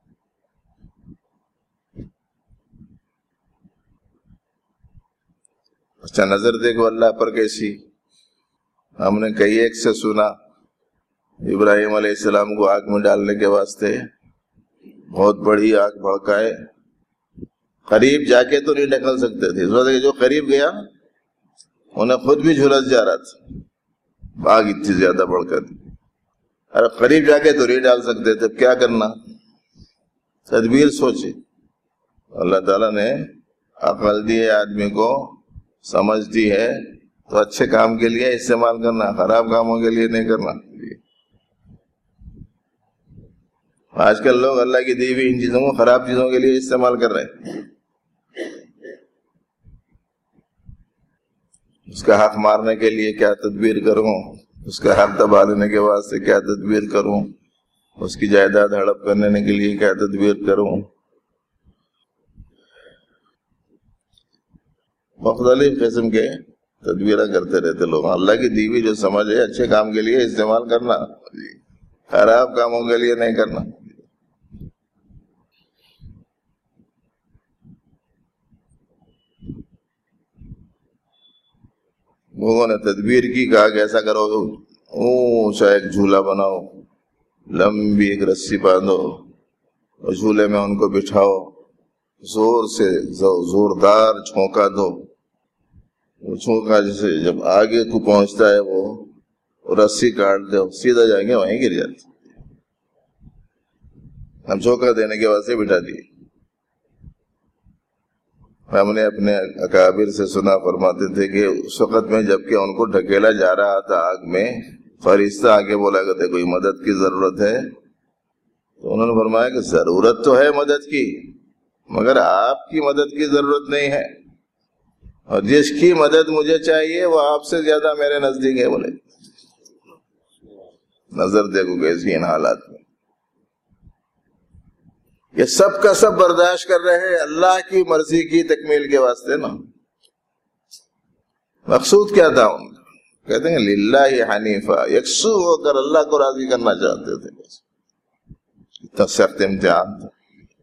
اچھا نظر دیکھو اللہ پر کیسی، ہم نے کئی ایک سے سنا ابراہیم علیہ السلام کو آگ میں ڈالنے کے واسطے بہت بڑی آگ بھڑکائے، قریب جا کے تو نہیں نکل سکتے تھے، اس وجہ سے جو قریب گیا انہیں خود بھی جھلس جا رہا تھا، آگ اتنی زیادہ بڑھکا تھی، ارے قریب جا کے تو نہیں ڈال سکتے تھے، کیا کرنا، تدبیر سوچے۔ اللہ تعالیٰ نے عقل دی ہے آدمی کو، سمجھ دی ہے، تو اچھے کام کے لیے استعمال کرنا، خراب کاموں کے لیے نہیں کرنا۔ آج کل لوگ اللہ کی دی ہوئی ان چیزوں کو خراب چیزوں کے لیے استعمال کر رہے ہیں، اس کا حق مارنے کے لیے کیا تدبیر کروں، اس کا حق دبا لینے کے واسطے کیا تدبیر کروں، اس کی جائیداد ہڑپ کرنے کے لیے کیا تدبیر کروں، مختلف قسم کے تدبیریں کرتے رہتے لوگ۔ اللہ کی دی ہوئی جو سمجھ ہے اچھے کام کے لیے استعمال کرنا، خراب کاموں کے لیے نہیں کرنا۔ لوگوں نے تدبیر کی، کہا کہ ایسا کرو اونچا ایک جھولا بناؤ، لمبی ایک رسی باندھو اور جھولے میں ان کو بٹھاؤ، زور سے زوردار چھونکا دو، وہ چھونکا جیسے جب آگے کو پہنچتا ہے وہ رسی کاٹ دو، سیدھا جائیں گے وہیں گر جاتے۔ ہم چھونکا دینے کے واسطے بٹھا دیے۔ ہم نے اپنے اکابر سے سنا، فرماتے تھے کہ اس وقت میں جبکہ ان کو ڈھکیلا جا رہا تھا آگ میں، فرشتہ آگے بولا کرتے کوئی مدد کی ضرورت ہے، تو انہوں نے فرمایا کہ ضرورت تو ہے مدد کی، مگر آپ کی مدد کی ضرورت نہیں ہے، اور جس کی مدد مجھے چاہیے وہ آپ سے زیادہ میرے نزدیک ہے۔ بولے نظر دیکھو کیسی ان حالات میں، یہ سب کا سب برداشت کر رہے ہیں اللہ کی مرضی کی تکمیل کے واسطے نا۔ مقصود کیا تھا ان کا؟ کہتے ہیں للہ حنیفہ، یکسو ہو کر اللہ کو راضی کرنا چاہتے تھے، بس اتنا سخت امتحان تھا۔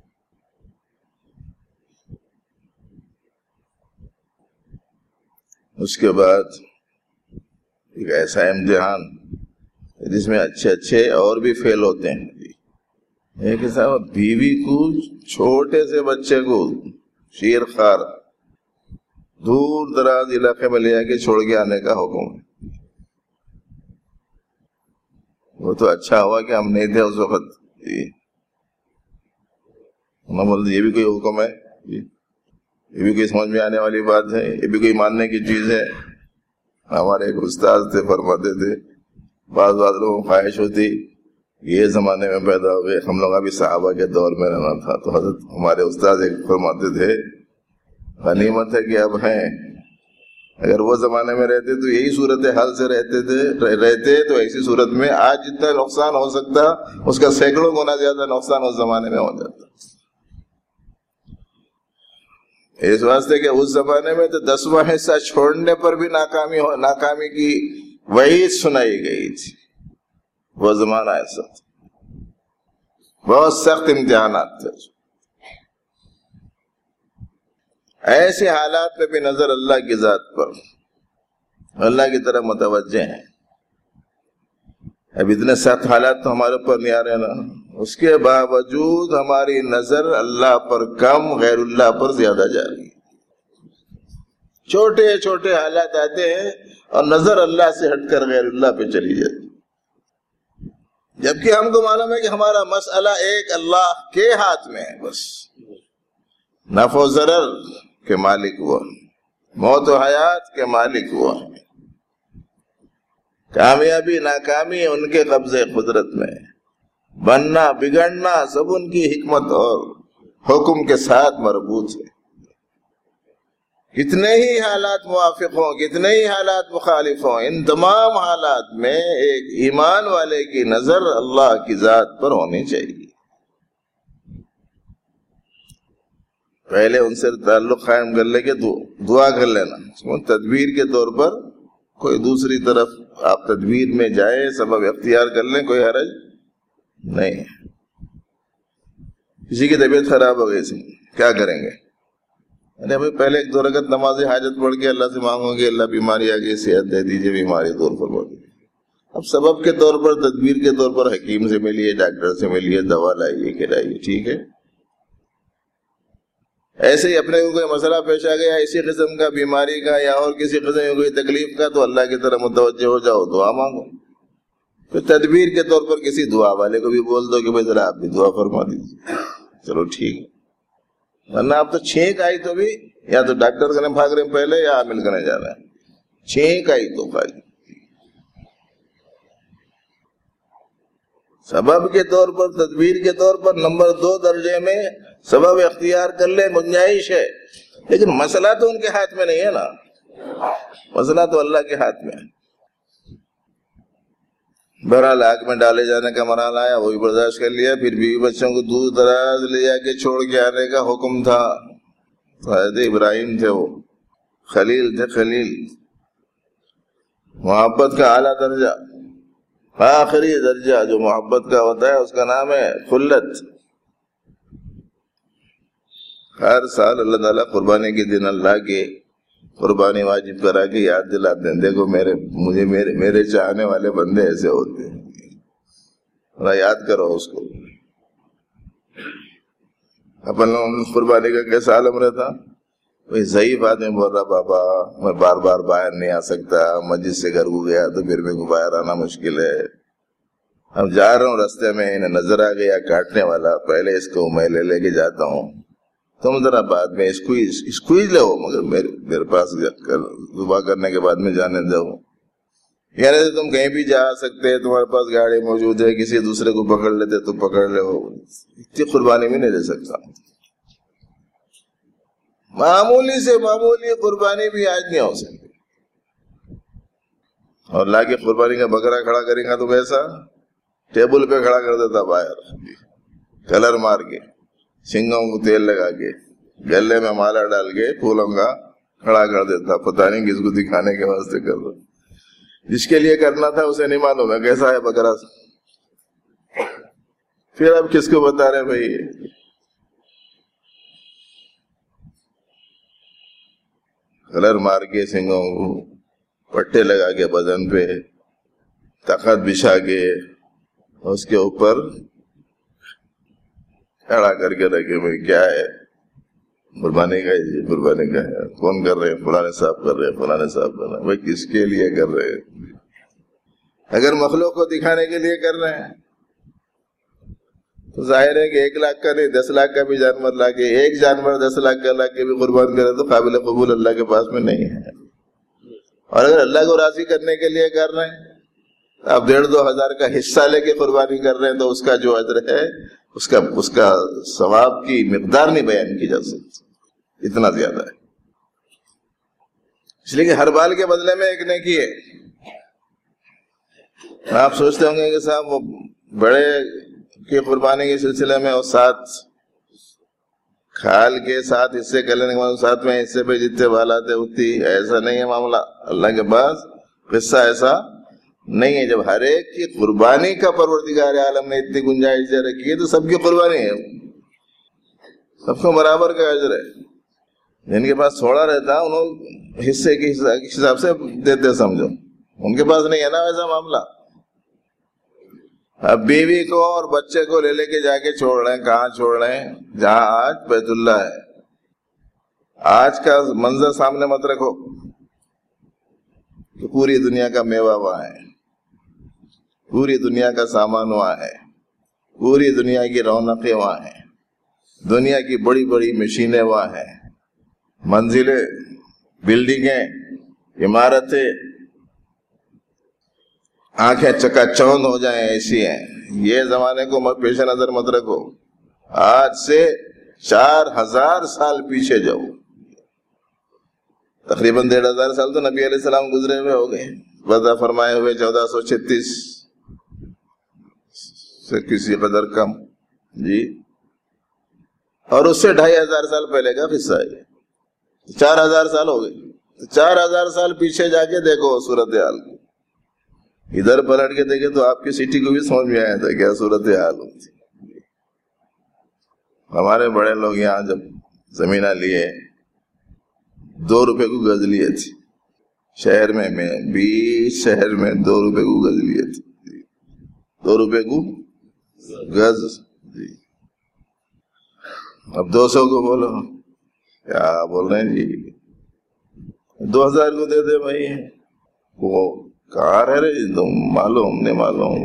اس کے بعد ایک ایسا امتحان جس میں اچھے اچھے اور بھی فیل ہوتے ہیں۔ ایک صاحب بیوی کو، چھوٹے سے بچے کو شیر خوار دور دراز علاقے میں لے جا کے چھوڑ کے آنے کا حکم ہے۔ وہ تو اچھا ہوا کہ ہم نہیں تھے اس وقت، یہ بھی کوئی حکم ہے، یہ بھی کوئی سمجھ میں آنے والی بات ہے، یہ بھی کوئی ماننے کی چیز ہے۔ ہمارے ایک استاد تھے، فرماتے تھے بعض بعض لوگوں کو خواہش ہوتی یہ زمانے میں پیدا ہوئے، ہم لوگ ابھی صحابہ کے دور میں رہنا تھا، تو حضرت ہمارے استاد ایک فرماتے تھے غنیمت ہے کہ اب ہیں، اگر وہ زمانے میں رہتے تو یہی صورت حال سے رہتے تھے رہتے تو ایسی صورت میں آج جتنا نقصان ہو سکتا اس کا سینکڑوں گنا زیادہ نقصان اس زمانے میں ہو جاتا۔ اس واسطے کہ اس زمانے میں تو دسواں حصہ چھوڑنے پر بھی ناکامی ہو ناکامی کی وعید سنائی گئی تھی۔ وہ زمانہ ایسا تھا، بہت سخت امتحانات تھے۔ ایسے حالات میں بھی نظر اللہ کی ذات پر، اللہ کی طرف متوجہ ہیں۔ اب اتنے سخت حالات تو ہمارے اوپر نہیں آ رہے نا، اس کے باوجود ہماری نظر اللہ پر کم، غیر اللہ پر زیادہ جا رہی ہے۔ چھوٹے چھوٹے حالات آتے ہیں اور نظر اللہ سے ہٹ کر غیر اللہ پہ چلی جاتی، جبکہ ہم کو معلوم ہے کہ ہمارا مسئلہ ایک اللہ کے ہاتھ میں ہے۔ بس نفع و ضرر کے مالک ہوا، موت و حیات کے مالک ہوا، کامیابی ناکامی ان کے قبضے قدرت میں، بننا بگڑنا سب ان کی حکمت اور حکم کے ساتھ مربوط ہے۔ کتنے ہی حالات موافق ہوں، کتنے ہی حالات مخالف ہوں، ان تمام حالات میں ایک ایمان والے کی نظر اللہ کی ذات پر ہونی چاہیے۔ پہلے ان سے تعلق قائم کر لے کے دعا کر لینا، تدبیر کے طور پر کوئی دوسری طرف آپ تدبیر میں جائیں، سبب اختیار کر لیں، کوئی حرج نہیں ہے۔ کسی کی طبیعت خراب ہو گئی سی، کیا کریں گے؟ ارے بھائی پہلے ایک دو رکعت نماز حاجت پڑھ کے اللہ سے مانگو گے اللہ بیماری آ گئی، صحت دے دیجیے، بیماری دور فرما دیجیے۔ اب سبب کے طور پر، تدبیر کے طور پر حکیم سے ملیے، ڈاکٹر سے ملیے، دوا لائیے، کھلائیے، ٹھیک ہے۔ ایسے ہی اپنے کو کوئی مسئلہ پیش آ گیا اسی قسم کا، بیماری کا یا اور کسی قسم کی کوئی تکلیف کا، تو اللہ کی طرف متوجہ ہو جاؤ، دعا مانگو۔ پھر تدبیر کے طور پر کسی دعا والے کو بھی بول دو کہ بھائی ذرا آپ بھی دعا فرما دیجیے، چلو ٹھیک ہے۔ ورنہ آپ تو چھینک آئی تو بھی یا تو ڈاکٹر کرنے بھاگ رہے ہیں پہلے یا عامل کرنے جا رہے ہیں، چھینک آئی تو خالی سبب کے طور پر، تدبیر کے طور پر نمبر دو درجے میں سبب اختیار کر لیں، گنجائش ہے، لیکن مسئلہ تو ان کے ہاتھ میں نہیں ہے نا، مسئلہ تو اللہ کے ہاتھ میں ہے۔ بہرحال آگ میں ڈالے جانے کا مرحلہ آیا، وہی برداشت کر لیا۔ پھر بیوی بچوں کو دور دراز لے جا کے چھوڑ کے آنے کا حکم تھا۔ حضرت ابراہیم تھے، وہ خلیل تھے، خلیل محبت کا اعلیٰ درجہ، آخری درجہ جو محبت کا ہوتا ہے اس کا نام ہے خلت۔ ہر سال اللہ تعالیٰ قربانی کے دن اللہ کے قربانی واجب کرا کے یاد دلاتے ہیں، دیکھو میرے مجھے میرے میرے چاہنے والے بندے ایسے ہوتے ہیں، ذرا یاد کرو اس کو۔ اپن لوگوں قربانی کا کیسا عالم رہتا؟ کوئی ضعیف آدمی بول رہا بابا میں بار بار باہر نہیں آ سکتا، مسجد سے گھر کو گیا تو پھر میرے کو باہر آنا مشکل ہے، اب جا رہا ہوں رستے میں انہیں نظر آ گیا کاٹنے والا، پہلے اس کو میں لے لے کے جاتا ہوں، تم ذرا بعد میں اسکویز اسکویز لے ہو، مگر میرے میرے پاس ذبح کرنے کے بعد میں جانے دو۔ یعنی تم کہیں بھی جا سکتے، تمہارے پاس گاڑی موجود ہے، کسی دوسرے کو پکڑ لیتے تو پکڑ لے ہو، اتنی قربانی بھی نہیں دے سکتا۔ معمولی سے معمولی قربانی بھی آج نہیں ہو سکتی، اور لا کے قربانی کا بکرا کھڑا کریں گا تو کیسا؟ ٹیبل پہ کھڑا کر دیتا باہر، کلر مار کے، سنگوں کو تیل لگا کے، گلے میں مالا ڈال کے پھولوں کا کھڑا کر دیتا، پتہ نہیں کس کو دکھانے کے واسطے کر رہا، جس کے لیے کرنا تھا اسے نہیں معلوم ہے کیسا ہے بکرا، پھر اب کس کو بتا رہے بھائی؟ کلر مار کے، سنگوں کو پٹے لگا کے، بدن پہ تخت بچھا کے، اس کے اوپر کھڑا کر کے رکھے بھائی کیا ہے؟ قربانی کا ہے، یہ قربانی کا ہے، کون کر رہے ہیں؟ فلانے صاحب کر رہے ہیں، فلانے صاحب کر رہے ہیں۔ بھائی کس کے لیے کر رہے ہیں؟ اگر مخلوق کو دکھانے کے لیے کر رہے ہیں تو ظاہر ہے کہ ایک لاکھ کا نہیں، دس لاکھ کا بھی جانور لا کے، ایک جانور دس لاکھ کا لا کے بھی قربان کرے تو قابل قبول اللہ کے پاس میں نہیں ہے۔ اور اگر اللہ کو راضی کرنے کے لیے کر رہے ہیں، آپ ڈیڑھ دو ہزار کا حصہ لے کے قربانی کر رہے ہیں تو اس کا جو اجر ہے، اس کا اس کا ثواب کی مقدار نہیں بیان کی جا سکتی، اتنا زیادہ ہے۔ اس لیے کہ ہر بال کے بدلے میں ایک نیکی ہے۔ آپ سوچتے ہوں گے کہ صاحب وہ بڑے کی قربانی کے سلسلے میں اور ساتھ کھال کے ساتھ حصے کر لینے کے بعد ساتھ میں حصے پہ جتنے بال آتے اتنی، ایسا نہیں ہے معاملہ۔ اللہ کے پاس قصہ ایسا نہیں ہے۔ جب ہر ایک کی قربانی کا پروردگار عالم نے اتنی گنجائش دے رکھی ہے تو سب کی قربانی ہے، سب کو برابر کا اجر ہے۔ جن کے پاس تھوڑا رہتا انہوں حصے کے حساب سے دیتے، سمجھو ان کے پاس نہیں ہے نا ویسا معاملہ۔ اب بیوی کو اور بچے کو لے لے کے جا کے چھوڑ رہے ہیں، کہاں چھوڑ رہے ہیں؟ جہاں آج بیت اللہ ہے۔ آج کا منظر سامنے مت رکھو کہ پوری دنیا کا میوہ وہاں ہے، پوری دنیا کا سامان وہاں ہے، پوری دنیا کی رونقیں وہاں ہیں، دنیا کی بڑی بڑی مشینیں وہاں ہیں، منزلیں، بلڈنگیں، عمارتیں، آنکھیں چکا چوند ہو جائیں ایسی ہیں۔ یہ زمانے کو پیش نظر مت رکھو، آج سے چار ہزار سال پیچھے جاؤ، تقریباً ڈیڑھ ہزار سال تو نبی علیہ السلام گزرے ہوئے ہو گئے، وضع فرمائے ہوئے چودہ سو چھتیس سے کسی قدر کم، جی، اور اس سے ڈھائی ہزار سال پہلے کا قصہ ہے، چار ہزار سال ہو گئے۔ تو چار ہزار سال پیچھے جا کے دیکھو صورت حال، ادھر پلٹ کے دیکھے تو آپ کی سٹی کو بھی سمجھ میں آیا تھا کیا صورت حال ہوتی. ہمارے بڑے لوگ یہاں جب زمینہ لیے دو روپے کو گز لیے تھے، شہر میں میں بیس شہر میں دو روپے کو گز لیے تھے، دو روپے کو گز. اب دو سو کو بولو کیا بول رہے ہیں جی، دو ہزار کو دے دے بھائی. وہ کار ہے رے تم معلوم نہیں معلوم،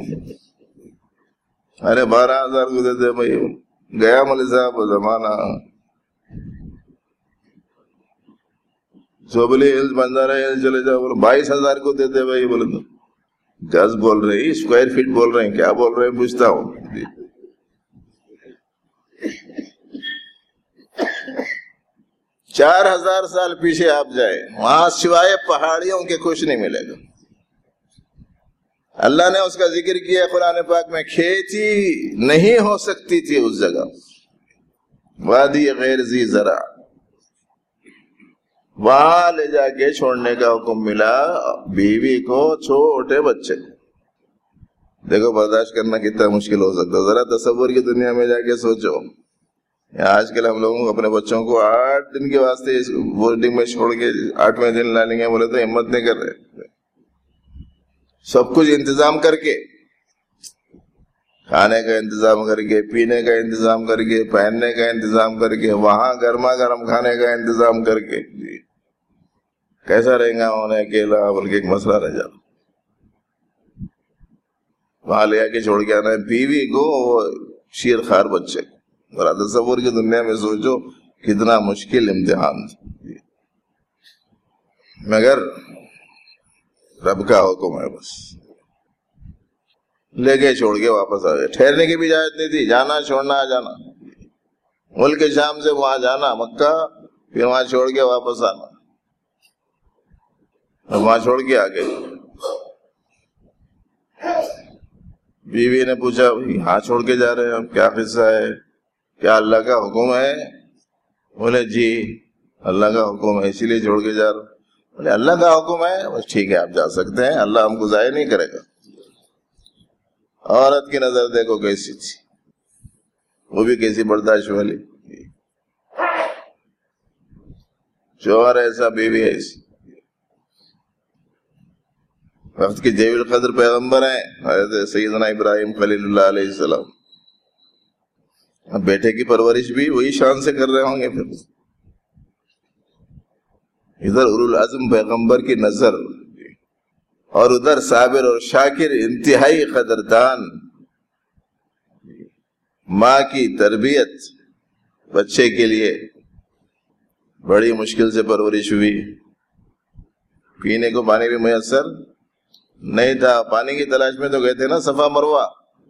ارے بارہ ہزار کو دے دے بھائی. گیا مولوی صاحب وہ زمانہ، چوبلی ہلز بنجارا ہلز چلے جاؤ، بولو بائیس ہزار کو دے دے بھائی. بولے تو گز بول رہے ہیں، اسکوائر فٹ بول رہے ہیں، کیا بول رہے ہیں پوچھتا ہوں. چار ہزار سال پیچھے آپ جائے، وہاں سوائے پہاڑیوں کے کچھ نہیں ملے گا. اللہ نے اس کا ذکر کیا قرآن پاک میں، کھیتی نہیں ہو سکتی تھی اس جگہ، وادی غیر ذی زرع، وہاں لے جا کے چھوڑنے کا حکم ملا بیوی کو، چھوٹے بچے. دیکھو برداشت کرنا کتنا مشکل ہو سکتا. ذرا تصور کی دنیا میں جا کے سوچو. آج کل ہم لوگوں کو اپنے بچوں کو آٹھ دن کے واسطے بورڈنگ میں چھوڑ کے آٹھویں دن لا لیں گے بولے تو ہمت نہیں کر رہے. سب کچھ انتظام کر کے، کھانے کا انتظام کر کے، پینے کا انتظام کر کے، پہننے کا انتظام کر کے، وہاں گرما گرم کھانے کا انتظام کر کے، کیسا رہیں گا انہیں اکیلا، بلکہ ایک مسئلہ رہ جاتا. وہاں لے آ کے چھوڑ کے آنا ہے بیوی کو، شیر خار بچے. اور تصور کی دنیا میں سوچو کتنا مشکل امتحان تھا، مگر رب کا حکم ہے. بس لے کے چھوڑ کے واپس آ گئے. ٹھہرنے کی بھی اجازت نہیں تھی، جانا چھوڑنا آ جانا. ملک شام سے وہاں جانا مکہ، پھر وہاں چھوڑ کے واپس آنا. اب وہاں چھوڑ کے آ گئے. بیوی نے پوچھا یہاں چھوڑ کے جا رہے ہیں، کیا قصہ ہے، کیا اللہ کا حکم ہے؟ بولے جی اللہ کا حکم ہے، اسی لیے چھوڑ کے جا رہا. بولے اللہ کا حکم ہے، بس ٹھیک ہے آپ جا سکتے ہیں، اللہ ہم کو ضائع نہیں کرے گا. عورت کی نظر دیکھو کیسی تھی، وہ بھی کیسی برداشت والی. شوہر ایسا، بیوی ایسی. وقت کے جلیل القدر پیغمبر ہیں حضرت سیدنا ابراہیم خلیل اللہ علیہ السلام. اب بیٹے کی پرورش بھی وہی شان سے کر رہے ہوں گے. پھر ادھر اولو العزم پیغمبر کی نظر، اور ادھر صابر اور شاکر انتہائی قدردان ماں کی تربیت. بچے کے لیے بڑی مشکل سے پرورش ہوئی. پینے کو پانی بھی میسر نہیں تھا. پانی کی تلاش میں تو گئے تھے نا صفا مروہ،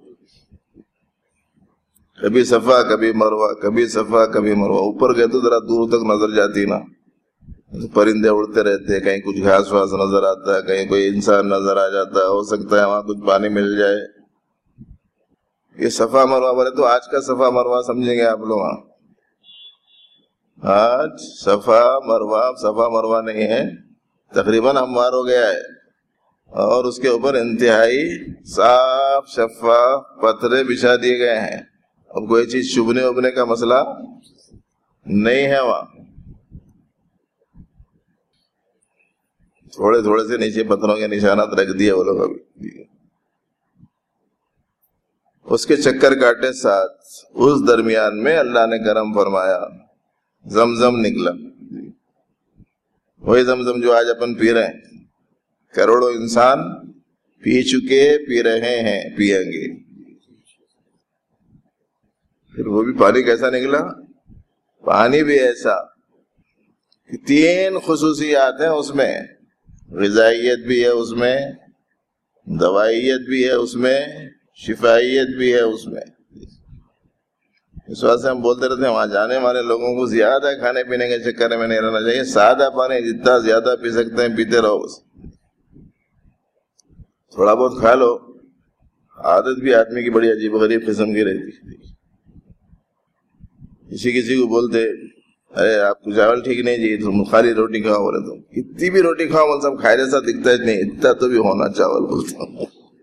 کبھی صفا کبھی مروہ، کبھی صفا کبھی مروہ. اوپر گئے تو ذرا دور تک نظر جاتی نا، پرندے اڑتے رہتے، کہیں کچھ گھاس واس نظر آتا ہے، کہیں کوئی انسان نظر آ جاتا ہے، ہو سکتا ہے وہاں کچھ پانی مل جائے. یہ صفا مروہ بولے تو آج کا صفا مروہ سمجھیں گے آپ لوگ. آج صفا مروہ صفا مروہ نہیں ہے، تقریباً ہموار ہو گیا ہے، اور اس کے اوپر انتہائی صاف شفاف پتھرے بچھا دیے گئے ہیں. اب کوئی چیز چبھنے ابنے کا مسئلہ نہیں ہے. وہاں تھوڑے تھوڑے سے نیچے پتھروں کے نشانات رکھ دیے وہ لوگ. ابھی اس کے چکر کاٹے ساتھ اس درمیان میں اللہ نے کرم فرمایا، زمزم نکلا. وہی زمزم جو آج اپن پی رہے ہیں، کروڑوں انسان پی چکے، پی رہے ہیں، پیئیں گے. پھر وہ بھی پانی کیسا نکلا؟ پانی بھی ایسا کہ تین خصوصیات ہیں اس میں. غذائیت بھی ہے اس میں، دوائیت بھی ہے اس میں، شفائیت بھی ہے اس میں. اس واسطے ہم بولتے رہتے ہیں وہاں جانے والے لوگوں کو زیادہ کھانے پینے کے چکر میں نہیں رہنا چاہیے. سادہ پانی جتنا زیادہ پی سکتے ہیں پیتے رہو. بس تھوڑا بہت کھا لو. عادت بھی آدمی کی بڑی عجیب غریب قسم کی رہتی. کسی کسی کو بولتے ارے آپ کو چاول ٹھیک نہیں جی تم خالی روٹی کھاؤ، بولے تم کتنی بھی روٹی کھاؤ مطلب سب کھائے جیسا دکھتا ہے نہیں، اتنا تو بھی ہونا چاول، بولتا ہوں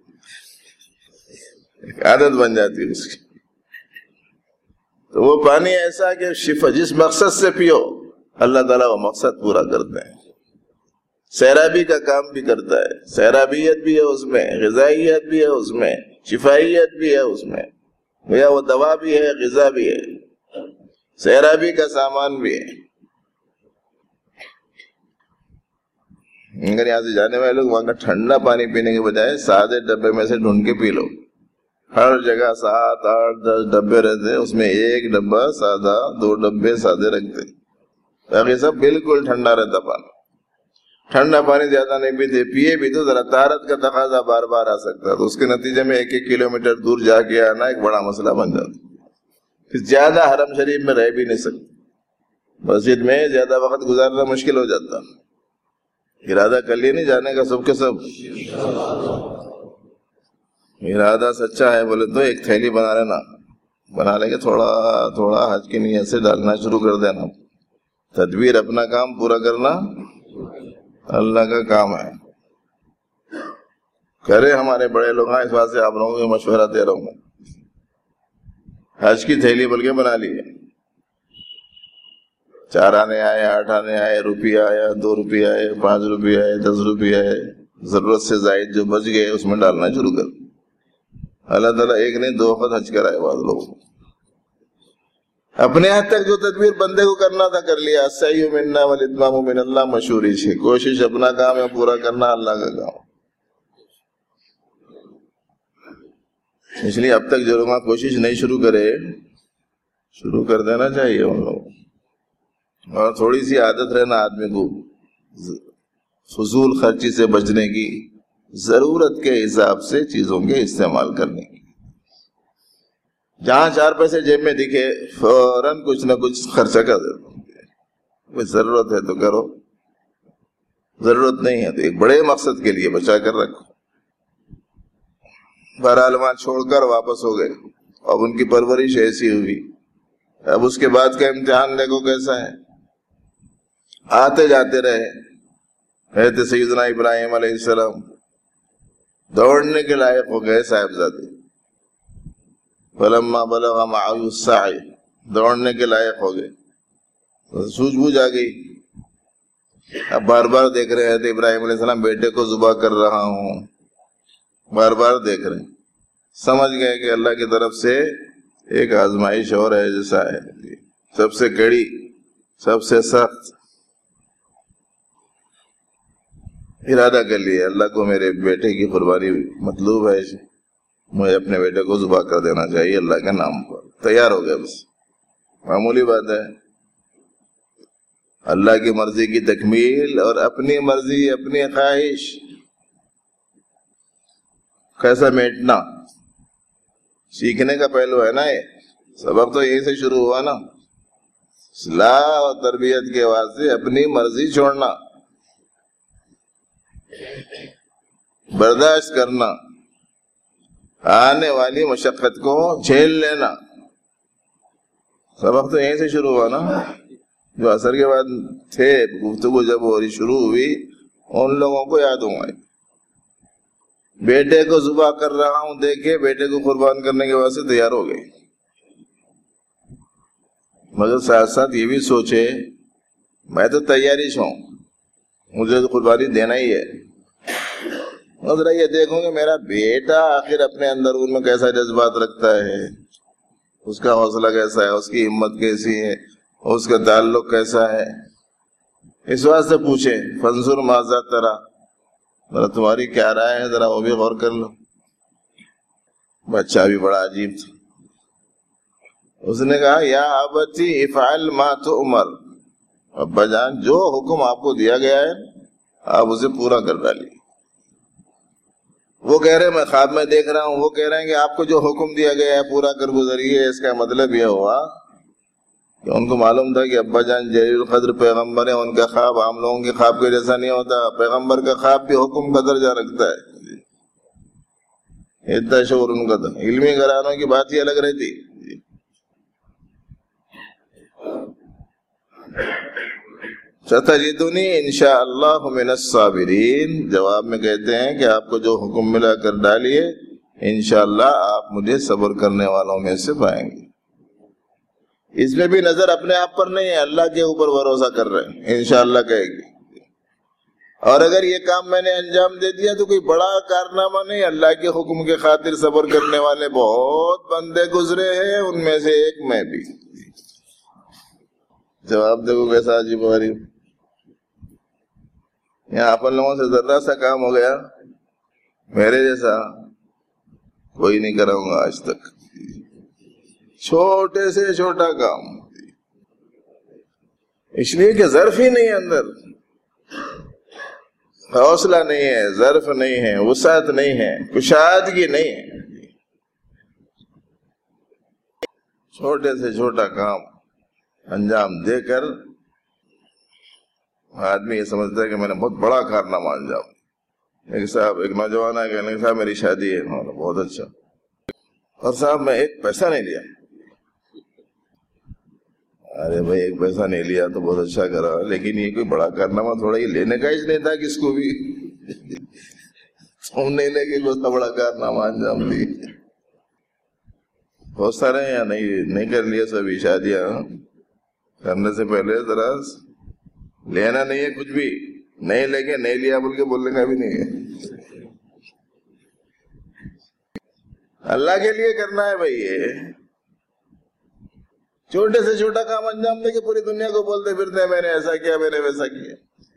عادت بن جاتی ہے اس کی۔ تو وہ پانی ایسا کہ شفا جس مقصد سے پیو اللہ تعالیٰ وہ مقصد پورا کرتے ہیں۔ سیرابی کا کام بھی کرتا ہے، سیرابیت بھی ہے اس میں، غذائیت بھی ہے اس میں، شفائیت بھی ہے اس میں، یا وہ دوا بھی ہے، غذا بھی ہے، سیرابی کا سامان بھی ہے۔ اگر یہاں سے جانے والے لوگ وہاں کا ٹھنڈا پانی پینے کے بجائے سادے ڈبے میں سے ڈھونڈ کے پی لو۔ ہر جگہ سات آٹھ دس ڈبے رہتے، اس میں ایک ڈبہ سادہ، دو ڈبے سادے رکھتے، باقی سب بالکل ٹھنڈا رہتا پانی۔ ٹھنڈا پانی زیادہ نہیں پیتے، پیے بھی تو ذرا طہارت کا تقاضا بار بار آ سکتا ہے، تو اس کے نتیجے میں ایک ایک کلومیٹر دور جا کے آنا ایک بڑا مسئلہ بن جاتا، پھر زیادہ حرم شریف میں رہ بھی نہیں سکتے، مسجد میں زیادہ وقت گزارنا مشکل ہو جاتا۔ ارادہ کر لیے نہیں جانے کا سب کے سب، ارادہ سچا ہے بولے تو ایک تھیلی بنا لینا، بنا لے کے تھوڑا تھوڑا حج کی نیت سے ڈالنا شروع کر دینا۔ تدبیر اپنا کام پورا کرنا اللہ کا کام ہے، کرے ہمارے بڑے لوگ ہیں، اس بات سے آپ لوگوں کو مشورہ دے رہا ہوں میں۔ حج کی تھیلی بلکہ بنا لیے، چار آنے آئے، آٹھ آنے آئے، روپیہ آیا، دو روپیہ آئے، پانچ روپیہ آئے، دس روپیہ آئے، ضرورت سے زائد جو بچ گئے اس میں ڈالنا شروع کر۔ اللہ تعالیٰ ایک نہیں دو وقت حج کرائے بعض لوگ۔ اپنے حد تک جو تدبیر بندے کو کرنا تھا کر لیا، السعی منا والاتمام من اللہ، مشہوری سے کوشش اپنا کام ہے پورا کرنا اللہ کا کام۔ اس لیے اب تک جو لوگ کوشش نہیں شروع کرے، شروع کر دینا چاہیے ان لوگ، اور تھوڑی سی عادت رہنا آدمی کو فضول خرچی سے بچنے کی، ضرورت کے حساب سے چیزوں کے استعمال کرنے کی۔ جہاں چار پیسے جیب میں دکھے فوراً کچھ نہ کچھ خرچہ کر دیتا، کوئی ضرورت ہے تو کرو، ضرورت نہیں ہے تو ایک بڑے مقصد کے لیے بچا کر رکھو۔ بہرحال وہاں چھوڑ کر واپس ہو گئے، اب ان کی پرورش ایسی ہوئی، اب اس کے بعد کا امتحان دیکھو کیسا ہے۔ آتے جاتے رہے، حضرت سیدنا ابراہیم علیہ السلام دوڑنے کے لائق ہو گئے صاحبزادے، فلما بلغ معه السعی، دوڑنے کے لائق ہو گئے، سوجھ بوجھ آ گئی۔ اب بار بار دیکھ رہے ہیں تو ابراہیم علیہ السلام بیٹے کو ذبح کر رہا ہوں، بار بار دیکھ رہے ہیں، سمجھ گئے کہ اللہ کی طرف سے ایک آزمائش اور ہے جیسا ہے، سب سے کڑی، سب سے سخت۔ ارادہ کر لیا اللہ کو میرے بیٹے کی قربانی مطلوب ہے، مجھے اپنے بیٹے کو ذبح کر دینا چاہیے اللہ کے نام پر۔ تیار ہو گئے، بس معمولی بات ہے، اللہ کی مرضی کی تکمیل اور اپنی مرضی اپنی خواہش کیسا میٹنا، سیکھنے کا پہلو ہے نا، یہ سبب تو یہی سے شروع ہوا نا، اصلاح اور تربیت کے واسطے اپنی مرضی چھوڑنا، برداشت کرنا، آنے والی مشقت کو جھیل لینا، سبق تو یہیں سے شروع ہوا نا۔ جو عصر کے بعد تھے گفتگو جب ہو رہی شروع ہوئی، ان لوگوں کو یاد ہوں گے، بیٹے کو ذبح کر رہا ہوں دیکھے بیٹے کو قربان کرنے کے واسطے تیار ہو گئے، مگر ساتھ ساتھ یہ بھی سوچے میں تو تیاری ہوں، مجھے تو قربانی دینا ہی ہے، ذرا یہ دیکھوں کہ میرا بیٹا آخر اپنے اندر ان میں کیسا جذبات رکھتا ہے، اس کا حوصلہ کیسا ہے، اس کی ہمت کیسی ہے، اس کا تعلق کیسا ہے، اس واسطے پوچھے فانظر ماذا ترى، ذرا تمہاری کیا رائے ہے، ذرا وہ بھی غور کر لو۔ بچہ بھی بڑا عجیب تھا، اس نے کہا یا ابتی افعل ما تؤمر، ابا جان جو حکم آپ کو دیا گیا ہے آپ اسے پورا کر ڈالیے۔ وہ کہہ رہے ہیں میں خواب میں دیکھ رہا ہوں، وہ کہہ رہے ہیں کہ آپ کو جو حکم دیا گیا ہے پورا کر گزریے۔ اس کا مطلب یہ ہوا کہ ان کو معلوم تھا کہ ابا جان جلیل القدر پیغمبر ہیں، ان کا خواب عام لوگوں کے خواب کے جیسا نہیں ہوتا، پیغمبر کا خواب بھی حکم کا درجہ رکھتا ہے، اتنا شعور ان کا تھا۔ علمی گھرانوں کی بات ہی الگ رہتی۔ ستجدنی انشاءاللہ من الصابرین، جواب میں کہتے ہیں کہ آپ کو جو حکم ملا کر ڈالیے، انشاءاللہ آپ مجھے صبر کرنے والوں میں سے پائیں گے۔ اس میں بھی نظر اپنے آپ پر نہیں ہے، اللہ کے اوپر بھروسہ کر رہے ہیں، انشاءاللہ کہے گی۔ اور اگر یہ کام میں نے انجام دے دیا تو کوئی بڑا کارنامہ نہیں، اللہ کے حکم کے خاطر صبر کرنے والے بہت بندے گزرے ہیں، ان میں سے ایک میں بھی۔ جواب دیکھو کیسا عجیب و غریب۔ یہاں اپن لوگوں سے ذرا سا کام ہو گیا، میرے جیسا کوئی نہیں کراؤں گا آج تک، چھوٹے سے چھوٹا کام، اس لیے کہ ظرف ہی نہیں ہے، اندر حوصلہ نہیں ہے، ظرف نہیں ہے، وسعت نہیں ہے، کشادگی نہیں ہے، چھوٹے سے چھوٹا کام انجام دے کر آدمی یہ سمجھتا ہے کہ میں نے بہت بڑا کارنامہ انجام۔ ایک صاحب ایک نوجوان ہے کہ صاحب میری شادی ہے، بہت اچھا، اور صاحب میں ایک پیسہ نہیں لیا۔ ارے بھائی ایک پیسہ نہیں لیا تو بہت اچھا کرا، لیکن یہ کوئی بڑا کارنامہ تھوڑا، یہ لینے کا ہی نہیں تھا کس کو بھی، تم نہیں لے کے کوئی بڑا کارنامہ انجام دی۔ بہت سارے ہیں یا نہیں نہیں کر لیا سبھی شادیاں، کرنے سے پہلے ذرا لینا نہیں ہے کچھ بھی، نہیں لے کے نہیں لیا بول کے بولنے کا بھی نہیں ہے، اللہ کے لیے کرنا ہے بھائی۔ یہ چھوٹے سے چھوٹا کام انجام دے کے پوری دنیا کو بولتے پھرتے ہیں میں نے ایسا کیا، میں نے ویسا کیا۔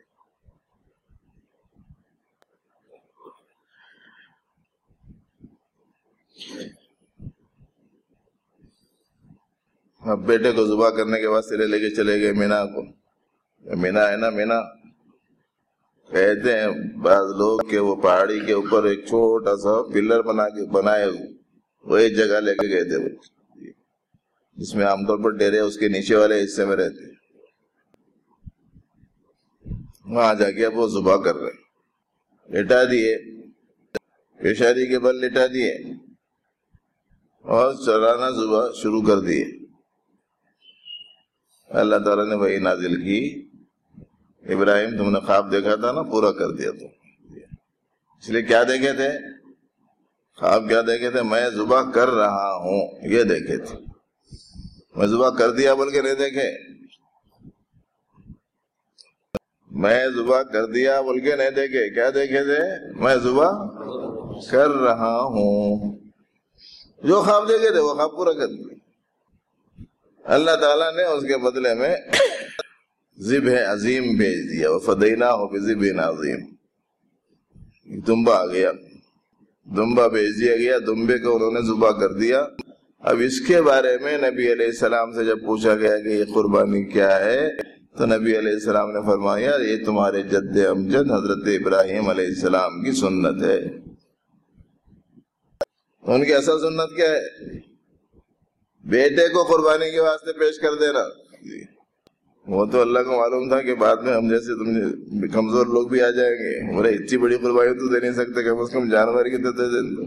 اب بیٹے کو ذبح کرنے کے بعد سرے لے کے چلے گئے مینا کو، مینا ہے نا، مینا کہتے ہیں بعض لوگ کہ وہ پہاڑی کے اوپر ایک چھوٹا سا پلر بنا کے بنائے، وہ ایک جگہ لے کے گئے تھے جس میں عام طور پر ڈیرے اس کے نیچے والے حصے میں رہتے، وہاں جا کے اب وہ ذبح کر رہے، لٹا دیے، پیشانی کے بل لٹا دیے اور چلانا ذبح شروع کر دیے۔ اللہ تعالیٰ نے وحی نازل کی، ابراہیم تم نے خواب دیکھا تھا نا، پورا کر دیا تم۔ اس لیے کیا دیکھے تھے خواب، کیا دیکھے تھے؟ میں ذبح کر رہا ہوں، یہ دیکھے تھے۔ میں ذبح کر دیا بول کے نہیں دیکھے، میں ذبح کر دیا بول کے نہیں دیکھے، کیا دیکھے تھے؟ میں ذبح کر رہا ہوں۔ جو خواب دیکھے تھے وہ خواب پورا کر دیا۔ اللہ تعالیٰ نے اس کے بدلے میں ذبح عظیم بھیج دیا، وَفَدَيْنَاهُ بِذِبْحٍ عَظِيمٍ، دمبا آ گیا، دمبا بھیج دیا گیا، دمبے کو انہوں نے ذبح کر دیا۔ اب اس کے بارے میں نبی علیہ السلام سے جب پوچھا گیا کہ یہ قربانی کیا ہے تو نبی علیہ السلام نے فرمایا یہ تمہارے جد امجد حضرت ابراہیم علیہ السلام کی سنت ہے۔ ان کی اصل سنت کیا ہے؟ بیٹے کو قربانی کے واسطے پیش کر دینا۔ وہ تو اللہ کو معلوم تھا کہ بعد میں ہم جیسے تم کمزور لوگ بھی آ جائیں گے، بولے اتنی بڑی قربانی تو دے نہیں سکتے، کم از کم جانور کی تو دے دیں۔